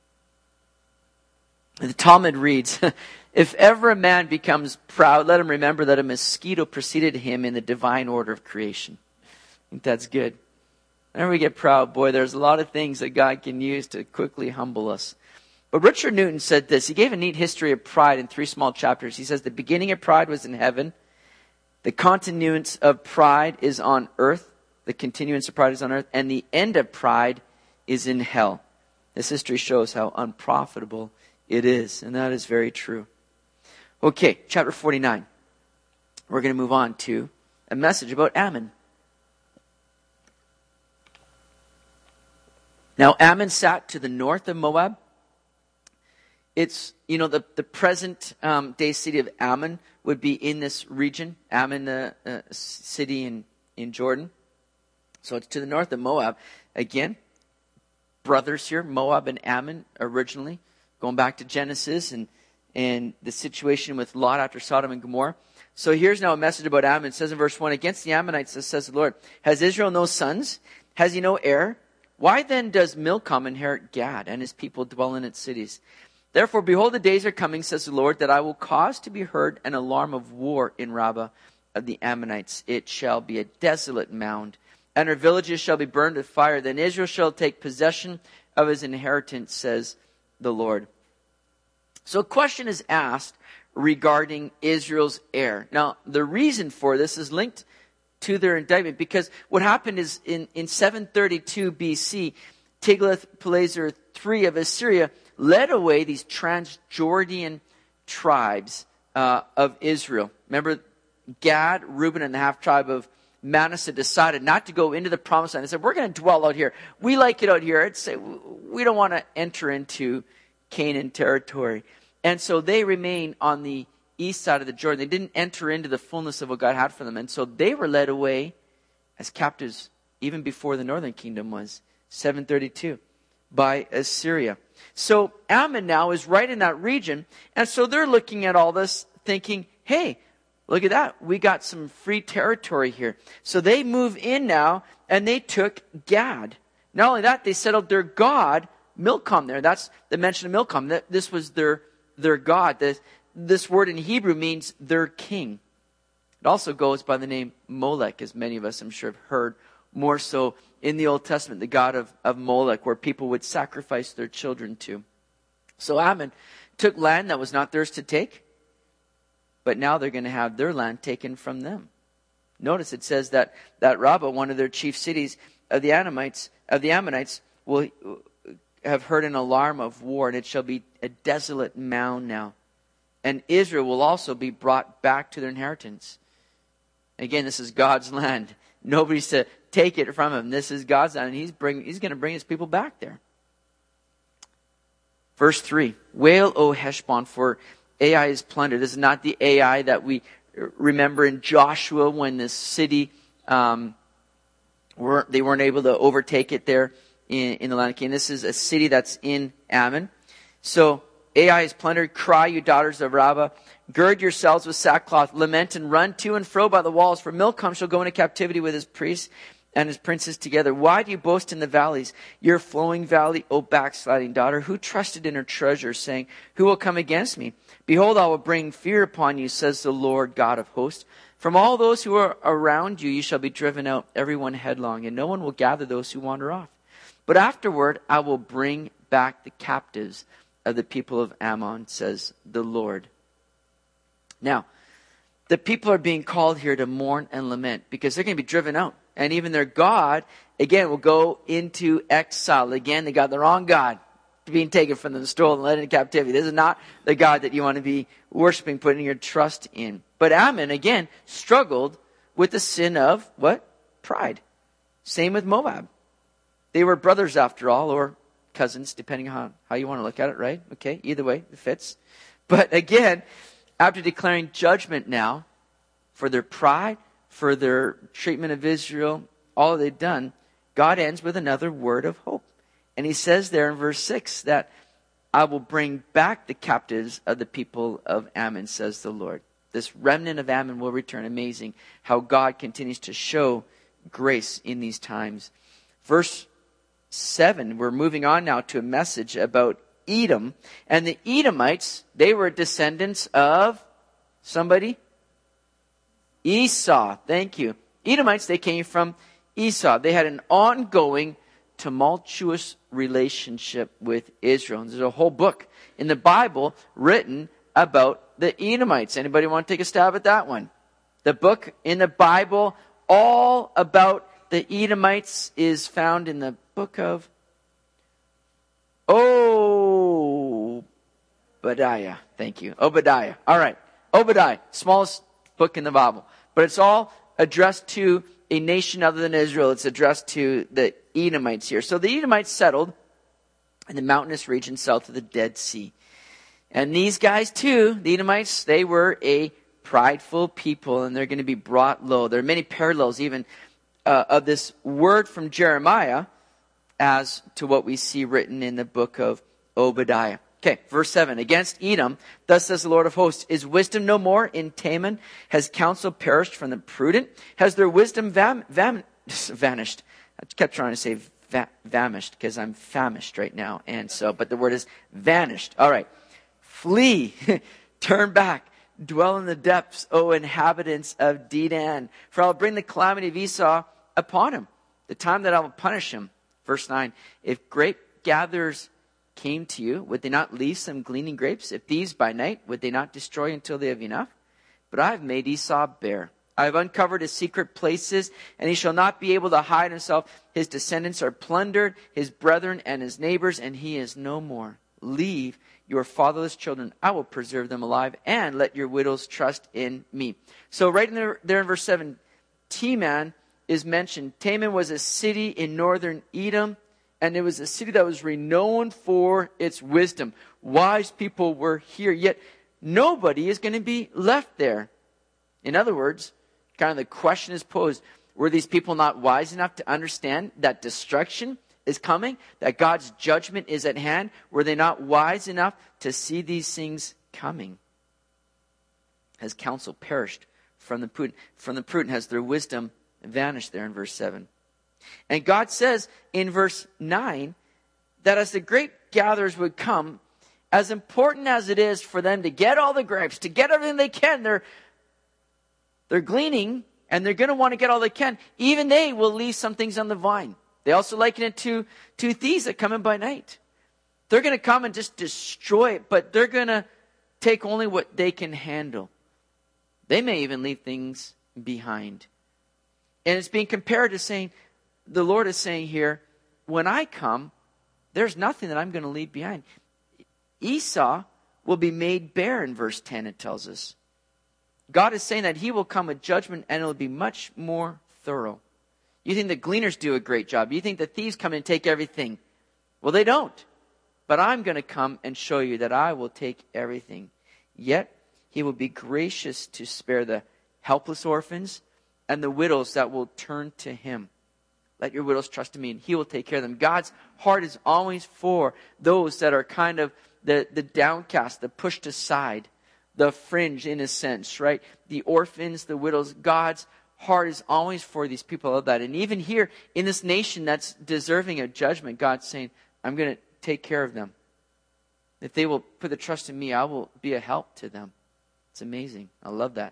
The Talmud reads, if ever a man becomes proud, let him remember that a mosquito preceded him in the divine order of creation. I think that's good. Whenever we get proud, boy, there's a lot of things that God can use to quickly humble us. But Richard Newton said this. He gave a neat history of pride in three small chapters. He says the beginning of pride was in heaven. The continuance of pride is on earth. The continuance of pride is on earth. And the end of pride is in hell. This history shows how unprofitable it is. And that is very true. Okay, chapter forty-nine. We're going to move on to a message about Ammon. Now, Ammon sat to the north of Moab. It's, you know, the, the present um, day city of Ammon would be in this region. Ammon, the uh, uh, city in, in Jordan. So it's to the north of Moab. Again, brothers here, Moab and Ammon originally. Going back to Genesis and, and the situation with Lot after Sodom and Gomorrah. So here's now a message about Ammon. It says in verse one, against the Ammonites, this says the Lord, has Israel no sons? Has he no heir? Why then does Milcom inherit Gad and his people dwell in its cities? Therefore, behold, the days are coming, says the Lord, that I will cause to be heard an alarm of war in Rabbah of the Ammonites. It shall be a desolate mound, and her villages shall be burned with fire. Then Israel shall take possession of his inheritance, says the Lord. So a question is asked regarding Israel's heir. Now, the reason for this is linked to their indictment, because what happened is in, in seven thirty-two B C, Tiglath-Pileser the third of Assyria led away these Transjordan tribes uh, of Israel. Remember, Gad, Reuben, and the half-tribe of Manasseh decided not to go into the promised land. They said, we're going to dwell out here. We like it out here. It's, we don't want to enter into Canaan territory. And so they remained on the east side of the Jordan. They didn't enter into the fullness of what God had for them. And so they were led away as captives even before the northern kingdom was, seven thirty-two, by Assyria. So Ammon now is right in that region. And so they're looking at all this thinking, hey, look at that. We got some free territory here. So they move in now and they took Gad. Not only that, they settled their god, Milcom there. That's the mention of Milcom. This was their, their god. This, this word in Hebrew means their king. It also goes by the name Molech, as many of us I'm sure have heard, more so in the Old Testament, the god of, of Molech, where people would sacrifice their children to. So Ammon took land that was not theirs to take, but now they're going to have their land taken from them. Notice it says that, that Rabbah, one of their chief cities of the Ammonites, of the Ammonites, will have heard an alarm of war, and it shall be a desolate mound now. And Israel will also be brought back to their inheritance. Again, this is God's land. Nobody's to take it from him. This is God's land, and he's bring, he's going to bring his people back there. Verse three, wail, O Heshbon, for Ai is plundered. This is not the Ai that we remember in Joshua when the city, um, were, they weren't able to overtake it there in, in the land of Canaan. This is a city that's in Ammon. So Ai is plundered. Cry, you daughters of Rabbah. Gird yourselves with sackcloth. Lament and run to and fro by the walls. For Milcom shall go into captivity with his priests and his princes together. Why do you boast in the valleys, your flowing valley, O backsliding daughter? Who trusted in her treasure, saying, who will come against me? Behold, I will bring fear upon you, says the Lord God of hosts. From all those who are around you, you shall be driven out, everyone headlong, and no one will gather those who wander off. But afterward, I will bring back the captives of the people of Ammon, says the Lord. Now, the people are being called here to mourn and lament because they're going to be driven out. And even their God, again, will go into exile. Again, they got the wrong God being taken from them, stolen, led into captivity. This is not the God that you want to be worshiping, putting your trust in. But Ammon, again, struggled with the sin of, what? Pride. Same with Moab. They were brothers after all, or cousins, depending on how you want to look at it, right? Okay, either way, it fits. But again, after declaring judgment now for their pride, for their treatment of Israel, all they've done, God ends with another word of hope. And he says there in verse six that I will bring back the captives of the people of Ammon, says the Lord. This remnant of Ammon will return. Amazing how God continues to show grace in these times. Verse seven, we're moving on now to a message about Edom. And the Edomites, they were descendants of somebody? Esau. Thank you. Edomites, they came from Esau. They had an ongoing tumultuous relationship with Israel. And there's a whole book in the Bible written about the Edomites. Anybody want to take a stab at that one? The book in the Bible all about the Edomites is found in the book of Obadiah. Thank you. Obadiah. All right. Obadiah. Smallest book in the Bible. But it's all addressed to a nation other than Israel. It's addressed to the Edomites here. So the Edomites settled in the mountainous region south of the Dead Sea. And these guys too, the Edomites, they were a prideful people, and they're going to be brought low. There are many parallels even uh, of this word from Jeremiah as to what we see written in the book of Obadiah. Okay, verse seven. Against Edom, thus says the Lord of hosts, is wisdom no more in Teman? Has counsel perished from the prudent? Has their wisdom vam, vam, vanished? I kept trying to say va, famished because I'm famished right now. And so, but the word is vanished. All right. Flee, turn back, dwell in the depths, O inhabitants of Dedan. For I will bring the calamity of Esau upon him, the time that I will punish him. Verse nine. If grape gatherers came to you, would they not leave some gleaning grapes? If these by night, would they not destroy until they have enough? But I have made Esau bare. I have uncovered his secret places, and he shall not be able to hide himself. His descendants are plundered, his brethren and his neighbors, and he is no more. Leave your fatherless children. I will preserve them alive, and let your widows trust in me. So right in there, there in verse seven, Teman is mentioned. Teman was a city in northern Edom. And it was a city that was renowned for its wisdom. Wise people were here, yet nobody is going to be left there. In other words, kind of the question is posed, were these people not wise enough to understand that destruction is coming, that God's judgment is at hand? Were they not wise enough to see these things coming? Has counsel perished from the prudent? From the prudent has their wisdom vanished there in verse seven. And God says in verse nine that as the grape gatherers would come, as important as it is for them to get all the grapes, to get everything they can, they're, they're gleaning and they're going to want to get all they can. Even they will leave some things on the vine. They also liken it to, to thieves that come in by night. They're going to come and just destroy it, but they're going to take only what they can handle. They may even leave things behind. And it's being compared to saying, the Lord is saying here, when I come, there's nothing that I'm going to leave behind. Esau will be made bare in verse ten, it tells us. God is saying that he will come with judgment and it will be much more thorough. You think the gleaners do a great job. You think the thieves come and take everything. Well, they don't. But I'm going to come and show you that I will take everything. Yet he will be gracious to spare the helpless orphans and the widows that will turn to him. Let your widows trust in me, and he will take care of them. God's heart is always for those that are kind of the, the downcast, the pushed aside, the fringe in a sense, right? The orphans, the widows. God's heart is always for these people of that. And even here in this nation that's deserving of judgment, God's saying, I'm going to take care of them. If they will put the trust in me, I will be a help to them. It's amazing. I love that.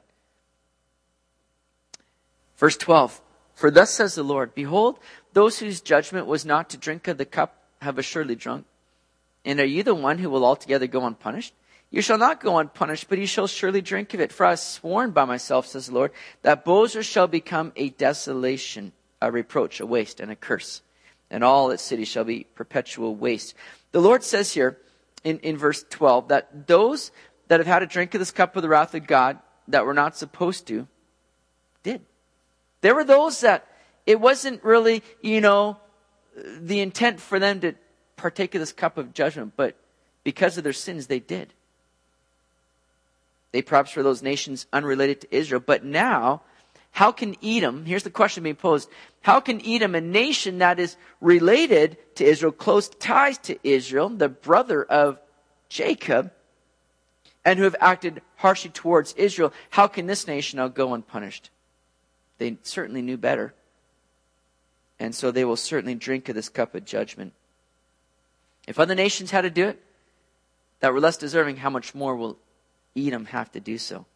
Verse twelve. For thus says the Lord, behold, those whose judgment was not to drink of the cup have assuredly drunk. And are you the one who will altogether go unpunished? You shall not go unpunished, but you shall surely drink of it. For I have sworn by myself, says the Lord, that Bozrah shall become a desolation, a reproach, a waste, and a curse. And all its cities shall be perpetual waste. The Lord says here in, in verse twelve that those that have had a drink of this cup of the wrath of God that were not supposed to, did. There were those that it wasn't really, you know, the intent for them to partake of this cup of judgment, but because of their sins, they did. They perhaps were those nations unrelated to Israel. But now, how can Edom, here's the question being posed, how can Edom, a nation that is related to Israel, close ties to Israel, the brother of Jacob, and who have acted harshly towards Israel, how can this nation now go unpunished? They certainly knew better. And so they will certainly drink of this cup of judgment. If other nations had to do it, that were less deserving, how much more will Edom have to do so?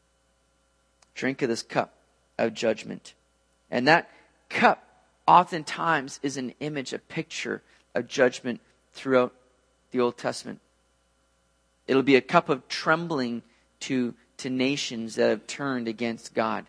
Drink of this cup of judgment. And that cup oftentimes is an image, a picture of judgment throughout the Old Testament. It'll be a cup of trembling to, to nations that have turned against God.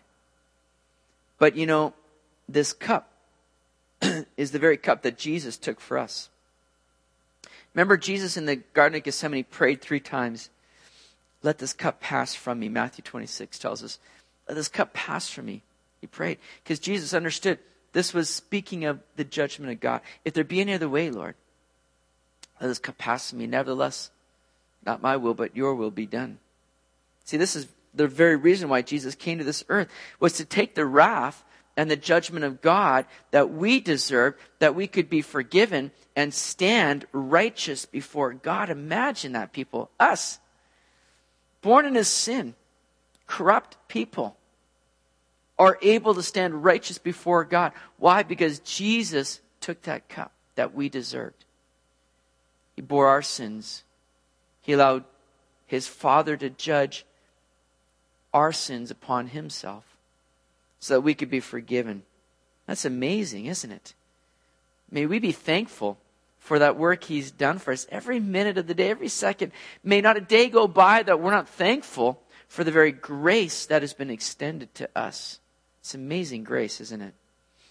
But you know, this cup is the very cup that Jesus took for us. Remember, Jesus in the Garden of Gethsemane prayed three times, let this cup pass from me. Matthew twenty-six tells us, let this cup pass from me. He prayed because Jesus understood this was speaking of the judgment of God. If there be any other way, Lord, let this cup pass from me. Nevertheless, not my will, but your will be done. See, this is the very reason why Jesus came to this earth, was to take the wrath and the judgment of God that we deserve, that we could be forgiven and stand righteous before God. Imagine that, people. Us, born in a sin, corrupt people, are able to stand righteous before God. Why? Because Jesus took that cup that we deserved. He bore our sins. He allowed his Father to judge our sins upon himself so that we could be forgiven. That's amazing, isn't it? May we be thankful for that work he's done for us every minute of the day, every second. May not a day go by that we're not thankful for the very grace that has been extended to us. It's amazing grace, isn't it?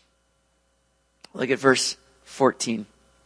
Look at verse fourteen.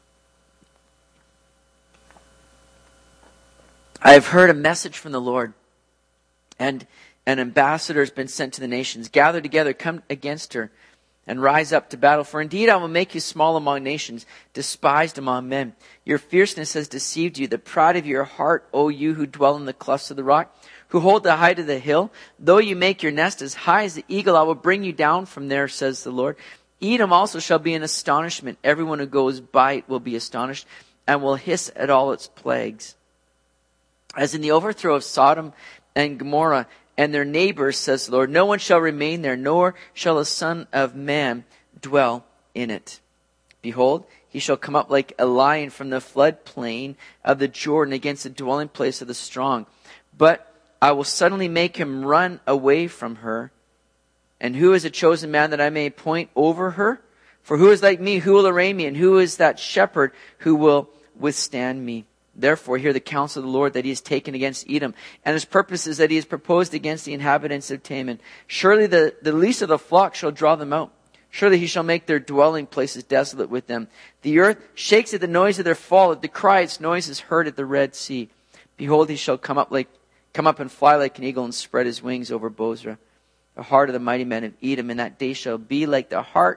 I have heard a message from the Lord, and an ambassador has been sent to the nations. Gather together, come against her, and rise up to battle. For indeed I will make you small among nations, despised among men. Your fierceness has deceived you, the pride of your heart, O you who dwell in the clefts of the rock, who hold the height of the hill. Though you make your nest as high as the eagle, I will bring you down from there, says the Lord. Edom also shall be an astonishment. Everyone who goes by it will be astonished, and will hiss at all its plagues. As in the overthrow of Sodom and Gomorrah, and their neighbors, says the Lord, no one shall remain there, nor shall a son of man dwell in it. Behold, he shall come up like a lion from the floodplain of the Jordan against the dwelling place of the strong. But I will suddenly make him run away from her. And who is a chosen man that I may appoint over her? For who is like me? Who will array me? And who is that shepherd who will withstand me? Therefore, hear the counsel of the Lord that he has taken against Edom, and his purposes that he has proposed against the inhabitants of Teman. Surely the, the least of the flock shall draw them out. Surely he shall make their dwelling places desolate with them. The earth shakes at the noise of their fall. At the cry, its noise is heard at the Red Sea. Behold, he shall come up like, come up and fly like an eagle and spread his wings over Bozrah. The heart of the mighty men of Edom in that day shall be like the heart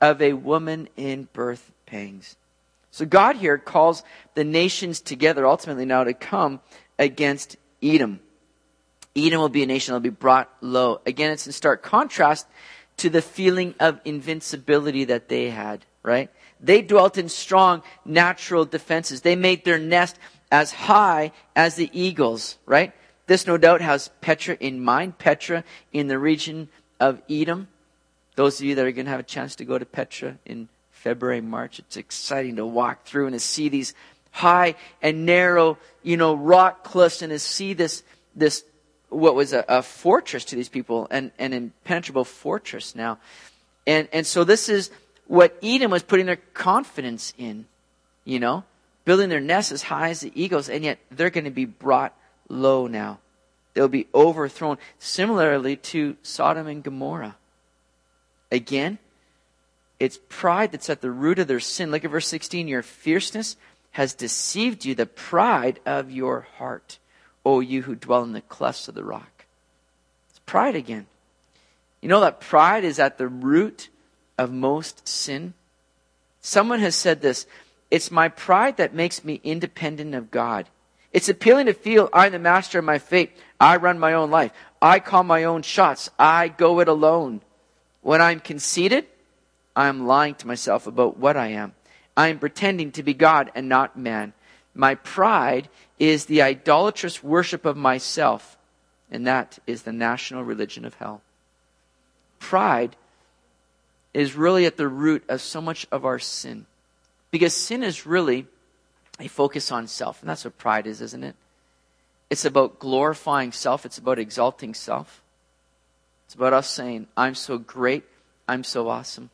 of a woman in birth pangs. So God here calls the nations together ultimately now to come against Edom. Edom will be a nation that will be brought low. Again, it's in stark contrast to the feeling of invincibility that they had, right? They dwelt in strong natural defenses. They made their nest as high as the eagles, right? This no doubt has Petra in mind. Petra in the region of Edom. Those of you that are going to have a chance to go to Petra in February, March, it's exciting to walk through and to see these high and narrow, you know, rock cliffs, and to see this, this, what was a, a fortress to these people, and an impenetrable fortress now. And, and so this is what Edom was putting their confidence in, you know, building their nests as high as the eagles, and yet they're going to be brought low now. They'll be overthrown. Similarly to Sodom and Gomorrah. Again, it's pride that's at the root of their sin. Look at verse sixteen. Your fierceness has deceived you, the pride of your heart, O you who dwell in the clefts of the rock. It's pride again. You know that pride is at the root of most sin? Someone has said this: it's my pride that makes me independent of God. It's appealing to feel I'm the master of my fate. I run my own life. I call my own shots. I go it alone. When I'm conceited, I'm lying to myself about what I am. I am pretending to be God and not man. My pride is the idolatrous worship of myself, and that is the national religion of hell. Pride is really at the root of so much of our sin. Because sin is really a focus on self. And that's what pride is, isn't it? It's about glorifying self. It's about exalting self. It's about us saying, I'm so great. I'm so awesome.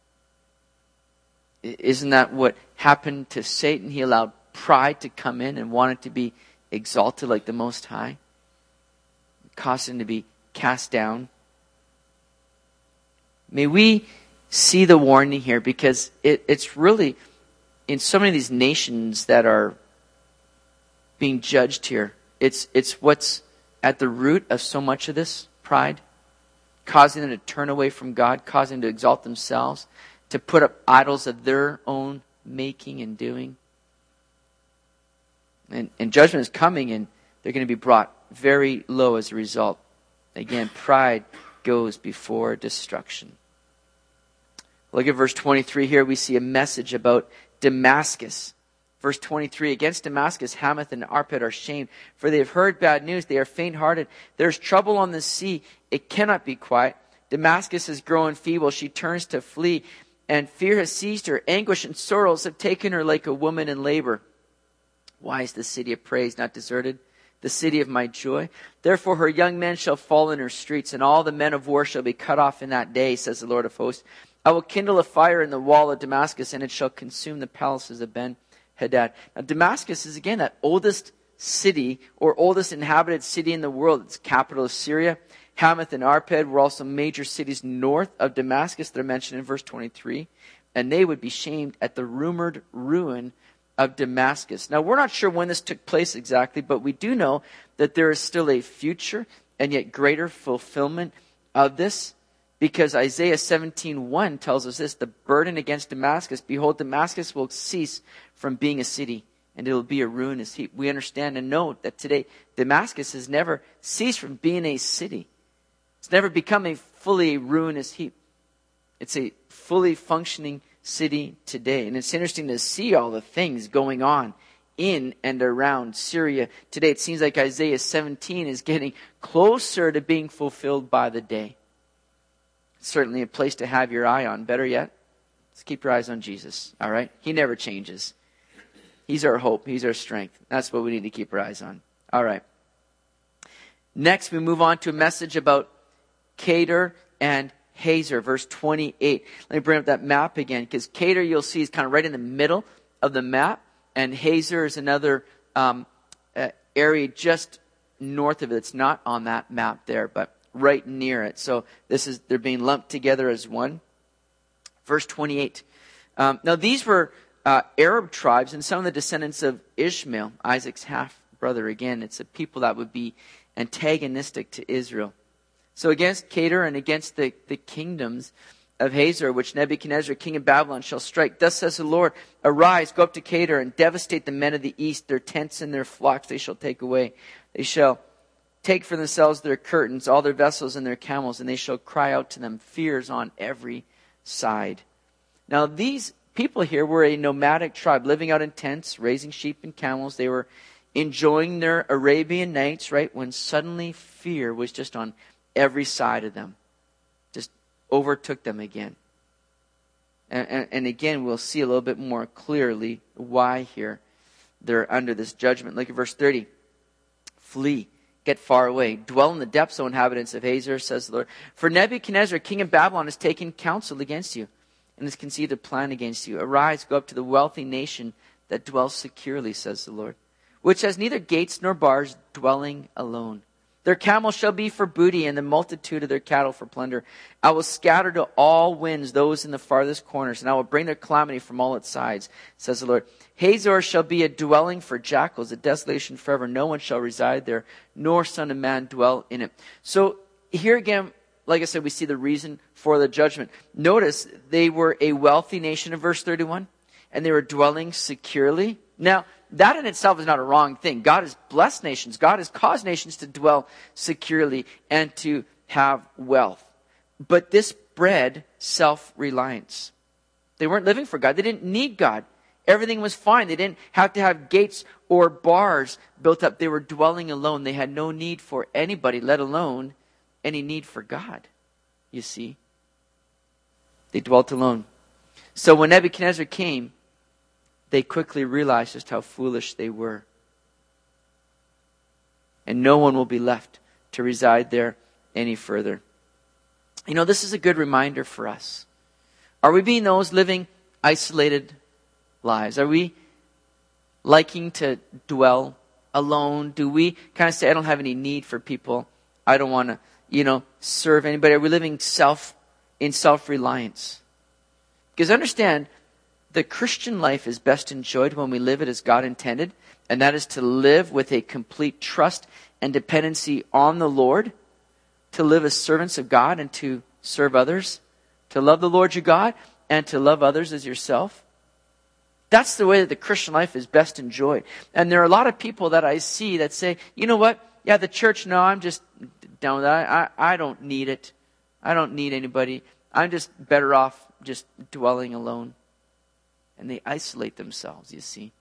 Isn't that what happened to Satan? He allowed pride to come in and wanted to be exalted like the Most High. It caused him to be cast down. May we see the warning here, because it, it's really in so many of these nations that are being judged here. It's, it's what's at the root of so much of this pride, causing them to turn away from God, causing them to exalt themselves, to put up idols of their own making and doing. And, and judgment is coming, and they're going to be brought very low as a result. Again, pride goes before destruction. Look at verse twenty-three here. We see a message about Damascus. Verse twenty-three, against Damascus, Hamath and Arpad are shamed, for they have heard bad news. They are faint-hearted. There's trouble on the sea. It cannot be quiet. Damascus is growing feeble. She turns to flee, and fear has seized her. Anguish and sorrows have taken her like a woman in labor. Why is the city of praise not deserted? The city of my joy? Therefore her young men shall fall in her streets, and all the men of war shall be cut off in that day, says the Lord of hosts. I will kindle a fire in the wall of Damascus, and it shall consume the palaces of Ben-Hadad. Now Damascus is again that oldest city, or oldest inhabited city in the world. It's capital of Syria. Hamath and Arpad were also major cities north of Damascus that are mentioned in verse twenty-three. And they would be shamed at the rumored ruin of Damascus. Now we're not sure when this took place exactly, but we do know that there is still a future and yet greater fulfillment of this. Because Isaiah seventeen one tells us this: the burden against Damascus, behold, Damascus will cease from being a city, and it will be a ruinous heap. We understand and know that today Damascus has never ceased from being a city. It's never become a fully ruinous heap. It's a fully functioning city today. And it's interesting to see all the things going on in and around Syria today. It seems like Isaiah seventeen is getting closer to being fulfilled by the day. Certainly a place to have your eye on. Better yet, let's keep your eyes on Jesus. All right? He never changes. He's our hope. He's our strength. That's what we need to keep our eyes on. All right. Next, we move on to a message about Kedar and Hazer, verse twenty-eight. Let me bring up that map again, because Kedar, you'll see, is kind of right in the middle of the map, and Hazer is another um, uh, area just north of it. It's not on that map there, but right near it. So this is, they're being lumped together as one. Verse twenty-eight. Um, now these were uh, Arab tribes and some of the descendants of Ishmael, Isaac's half-brother. Again, it's a people that would be antagonistic to Israel. So against Kedar and against the, the kingdoms of Hazor, which Nebuchadnezzar, king of Babylon, shall strike. Thus says the Lord, arise, go up to Kedar, and devastate the men of the east. Their tents and their flocks they shall take away. They shall take for themselves their curtains, all their vessels and their camels, and they shall cry out to them, fears on every side. Now these people here were a nomadic tribe, living out in tents, raising sheep and camels. They were enjoying their Arabian nights, right, when suddenly fear was just on every side of them. Just overtook them again. And, and, and again, we'll see a little bit more clearly why here they're under this judgment. Look at verse thirty. Flee, get far away. Dwell in the depths, O inhabitants of Hazor, says the Lord. For Nebuchadnezzar, king of Babylon, has taken counsel against you and has conceived a plan against you. Arise, go up to the wealthy nation that dwells securely, says the Lord, which has neither gates nor bars, dwelling alone. Their camels shall be for booty, and the multitude of their cattle for plunder. I will scatter to all winds those in the farthest corners, and I will bring their calamity from all its sides, says the Lord. Hazor shall be a dwelling for jackals, a desolation forever. No one shall reside there, nor son of man dwell in it. So here again, like I said, we see the reason for the judgment. Notice they were a wealthy nation in verse thirty-one, and they were dwelling securely. Now, that in itself is not a wrong thing. God has blessed nations. God has caused nations to dwell securely and to have wealth. But this bred self-reliance. They weren't living for God. They didn't need God. Everything was fine. They didn't have to have gates or bars built up. They were dwelling alone. They had no need for anybody, let alone any need for God. You see? They dwelt alone. So when Nebuchadnezzar came, they quickly realized just how foolish they were. And no one will be left to reside there any further. You know, this is a good reminder for us. Are we being those living isolated lives? Are we liking to dwell alone? Do we kind of say, I don't have any need for people. I don't want to, you know, serve anybody. Are we living self in self-reliance? Because understand, the Christian life is best enjoyed when we live it as God intended, and that is to live with a complete trust and dependency on the Lord, to live as servants of God and to serve others, to love the Lord your God and to love others as yourself. That's the way that the Christian life is best enjoyed. And there are a lot of people that I see that say, you know what? Yeah, the church, no, I'm just down with that. I, I don't need it. I don't need anybody. I'm just better off just dwelling alone. And they isolate themselves, you see.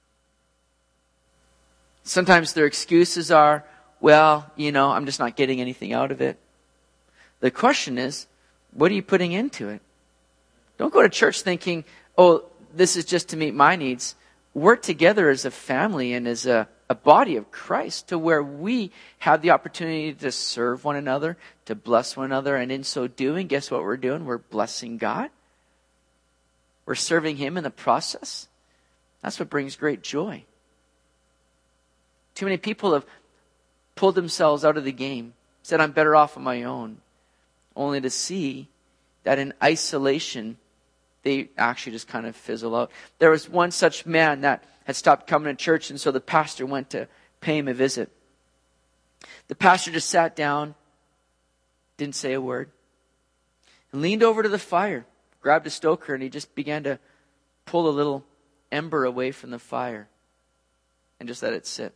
Sometimes their excuses are, well, you know, I'm just not getting anything out of it. The question is, what are you putting into it? Don't go to church thinking, oh, this is just to meet my needs. Work together as a family and as a, a body of Christ to where we have the opportunity to serve one another, to bless one another. And in so doing, guess what we're doing? We're blessing God. We're serving Him in the process. That's what brings great joy. Too many people have pulled themselves out of the game, said, I'm better off on my own, only to see that in isolation, they actually just kind of fizzle out. There was one such man that had stopped coming to church, and so the pastor went to pay him a visit. The pastor just sat down, didn't say a word, and leaned over to the fire, grabbed a stoker, and he just began to pull a little ember away from the fire and just let it sit.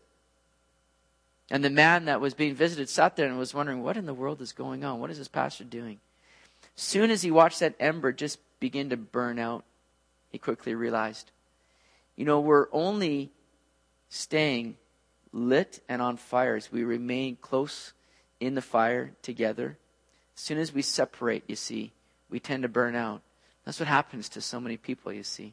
And the man that was being visited sat there and was wondering, what in the world is going on? What is this pastor doing? Soon as he watched that ember just begin to burn out, he quickly realized, you know, we're only staying lit and on fire as we remain close in the fire together. As soon as we separate, you see, we tend to burn out. That's what happens to so many people, you see.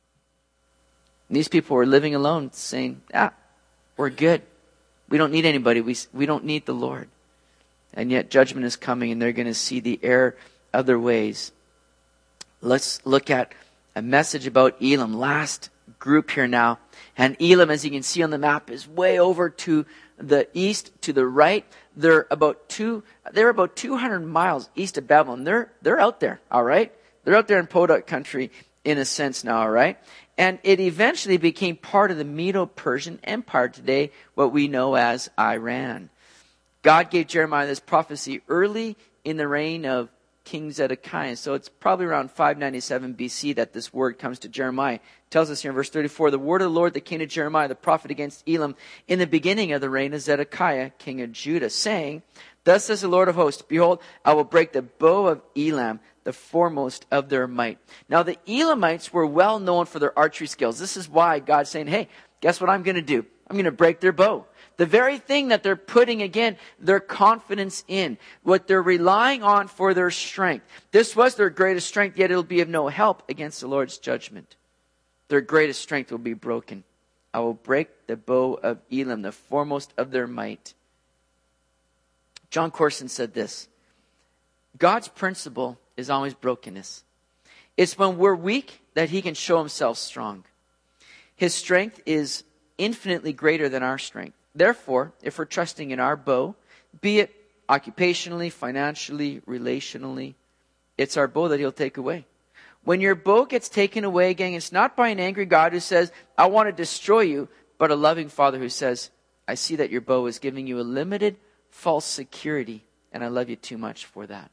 And these people were living alone, saying, ah, we're good. We don't need anybody. We, we don't need the Lord. And yet judgment is coming, and they're going to see the error of their ways. Let's look at a message about Elam. Last group here now. And Elam, as you can see on the map, is way over to the east, to the right. They're about two, they're about two hundred miles east of Babylon. They're, they're out there, all right? They're out there in Podunk country in a sense now, all right? And it eventually became part of the Medo-Persian Empire today, what we know as Iran. God gave Jeremiah this prophecy early in the reign of King Zedekiah. So it's probably around five ninety-seven B C that this word comes to Jeremiah. It tells us here in verse thirty-four, the word of the Lord that came to Jeremiah, the prophet, against Elam in the beginning of the reign of Zedekiah, king of Judah, saying, thus says the Lord of hosts, behold, I will break the bow of Elam, the foremost of their might. Now the Elamites were well known for their archery skills. This is why God's saying, hey, guess what I'm going to do? I'm going to break their bow. The very thing that they're putting, again, their confidence in, what they're relying on for their strength. This was their greatest strength, yet it'll be of no help against the Lord's judgment. Their greatest strength will be broken. I will break the bow of Elam, the foremost of their might. John Corson said this, God's principle is always brokenness. It's when we're weak that he can show himself strong. His strength is infinitely greater than our strength. Therefore, if we're trusting in our bow, be it occupationally, financially, relationally, it's our bow that he'll take away. When your bow gets taken away, gang, it's not by an angry God who says, I want to destroy you, but a loving Father who says, I see that your bow is giving you a limited, false security, and I love you too much for that.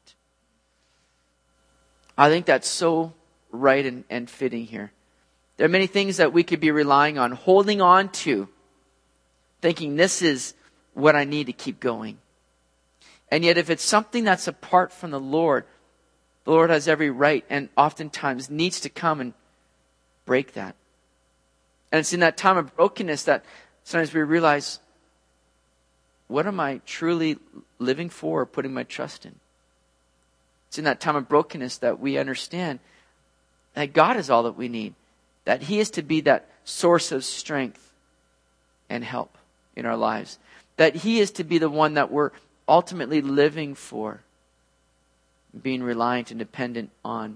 I think that's so right and, and fitting here. There are many things that we could be relying on, holding on to, thinking this is what I need to keep going. And yet if it's something that's apart from the Lord, the Lord has every right and oftentimes needs to come and break that. And it's in that time of brokenness that sometimes we realize, what am I truly living for or putting my trust in? It's in that time of brokenness that we understand that God is all that we need. That he is to be that source of strength and help in our lives. That he is to be the one that we're ultimately living for. Being reliant and dependent on.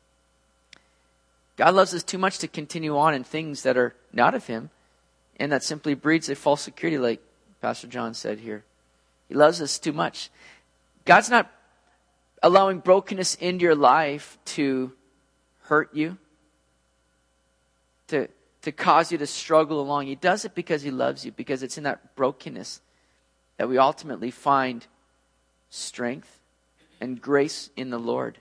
God loves us too much to continue on in things that are not of him. And that simply breeds a false security, like Pastor John said here. He loves us too much. God's not allowing brokenness into your life to hurt you. To, to cause you to struggle along. He does it because he loves you. Because it's in that brokenness that we ultimately find strength and grace in the Lord.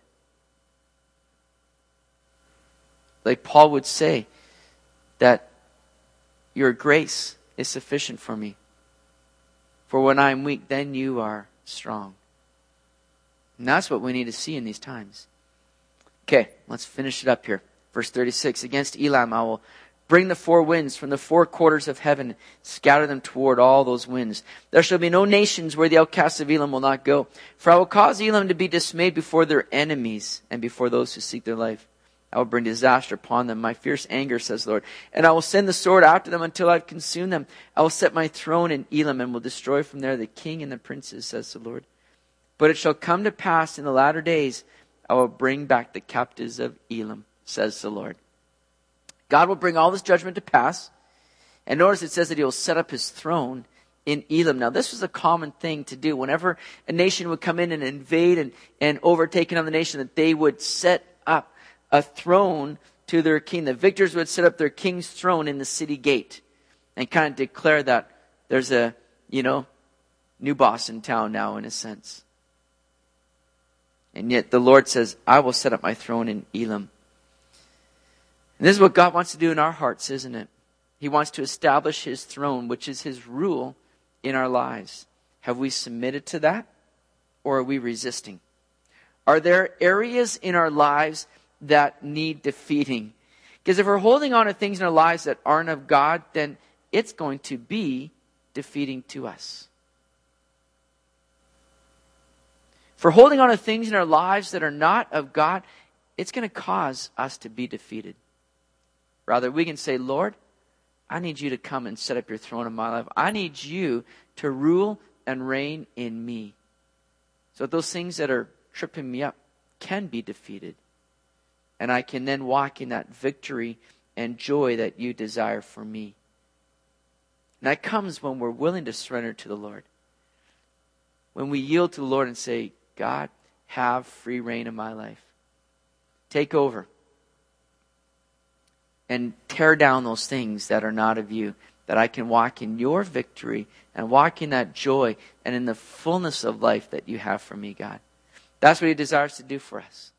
Like Paul would say, that your grace is sufficient for me. For when I am weak, then you are strong. And that's what we need to see in these times. Okay, let's finish it up here. Verse thirty-six, against Elam I will bring the four winds from the four quarters of heaven, scatter them toward all those winds. There shall be no nations where the outcasts of Elam will not go. For I will cause Elam to be dismayed before their enemies and before those who seek their life. I will bring disaster upon them, my fierce anger, says the Lord. And I will send the sword after them until I've consumed them. I will set my throne in Elam and will destroy from there the king and the princes, says the Lord. But it shall come to pass in the latter days, I will bring back the captives of Elam, says the Lord. God will bring all this judgment to pass. And notice it says that he will set up his throne in Elam. Now this was a common thing to do. Whenever a nation would come in and invade and, and overtake another nation, that they would set up a throne to their king. The victors would set up their king's throne in the city gate and kind of declare that there's a, you know, new boss in town now, in a sense. And yet the Lord says, I will set up my throne in Elam. And this is what God wants to do in our hearts, isn't it? He wants to establish his throne, which is his rule in our lives. Have we submitted to that? Or are we resisting? Are there areas in our lives that need defeating? Because if we're holding on to things in our lives that aren't of God, then it's going to be defeating to us. If we're holding on to things in our lives that are not of God, it's going to cause us to be defeated. Rather, we can say, Lord, I need you to come and set up your throne in my life. I need you to rule and reign in me. So those things that are tripping me up can be defeated. And I can then walk in that victory and joy that you desire for me. And that comes when we're willing to surrender to the Lord. When we yield to the Lord and say, God, have free reign in my life. Take over. And tear down those things that are not of you. That I can walk in your victory and walk in that joy and in the fullness of life that you have for me, God. That's what he desires to do for us.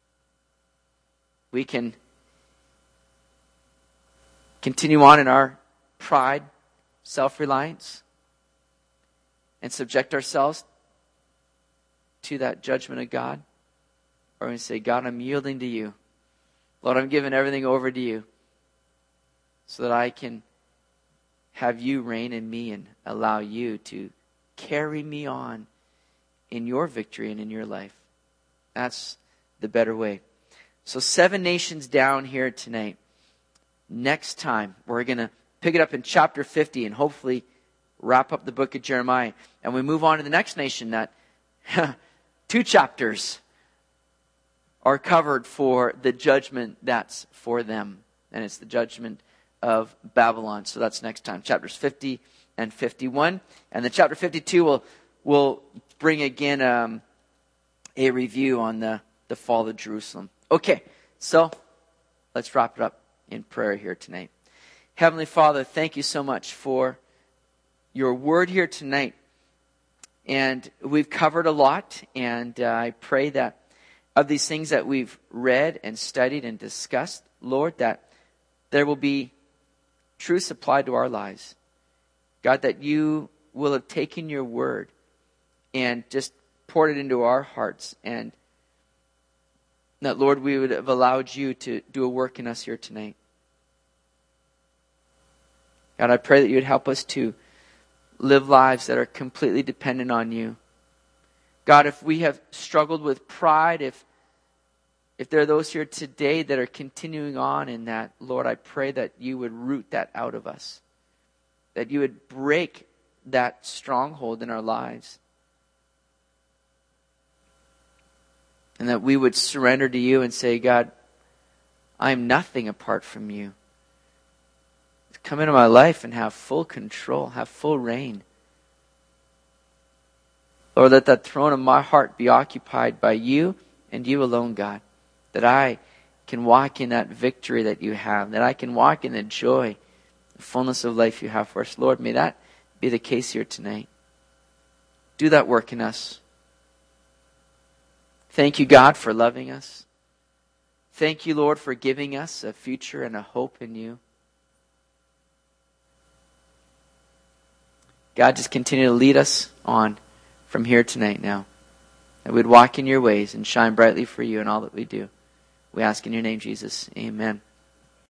We can continue on in our pride, self-reliance, and subject ourselves to that judgment of God. Or we say, God, I'm yielding to you. Lord, I'm giving everything over to you so that I can have you reign in me and allow you to carry me on in your victory and in your life. That's the better way. So seven nations down here tonight. Next time, we're going to pick it up in chapter fifty and hopefully wrap up the book of Jeremiah. And we move on to the next nation that two chapters are covered for the judgment that's for them. And it's the judgment of Babylon. So that's next time. Chapters fifty and fifty-one. And then chapter fifty-two will will bring again um, a review on the, the fall of Jerusalem. Okay, so let's wrap it up in prayer here tonight. Heavenly Father, thank you so much for your word here tonight. And we've covered a lot, and uh, I pray that of these things that we've read and studied and discussed, Lord, that there will be truths applied to our lives. God, that you will have taken your word and just poured it into our hearts, and that, Lord, we would have allowed you to do a work in us here tonight. God, I pray that you would help us to live lives that are completely dependent on you. God, if we have struggled with pride, if if there are those here today that are continuing on in that, Lord, I pray that you would root that out of us. That you would break that stronghold in our lives. And that we would surrender to you and say, God, I am nothing apart from you. Come into my life and have full control, have full reign. Lord, let that throne of my heart be occupied by you and you alone, God. That I can walk in that victory that you have. That I can walk in the joy, the fullness of life you have for us. Lord, may that be the case here tonight. Do that work in us. Thank you, God, for loving us. Thank you, Lord, for giving us a future and a hope in you. God, just continue to lead us on from here tonight now. That we'd walk in your ways and shine brightly for you in all that we do. We ask in your name, Jesus. Amen.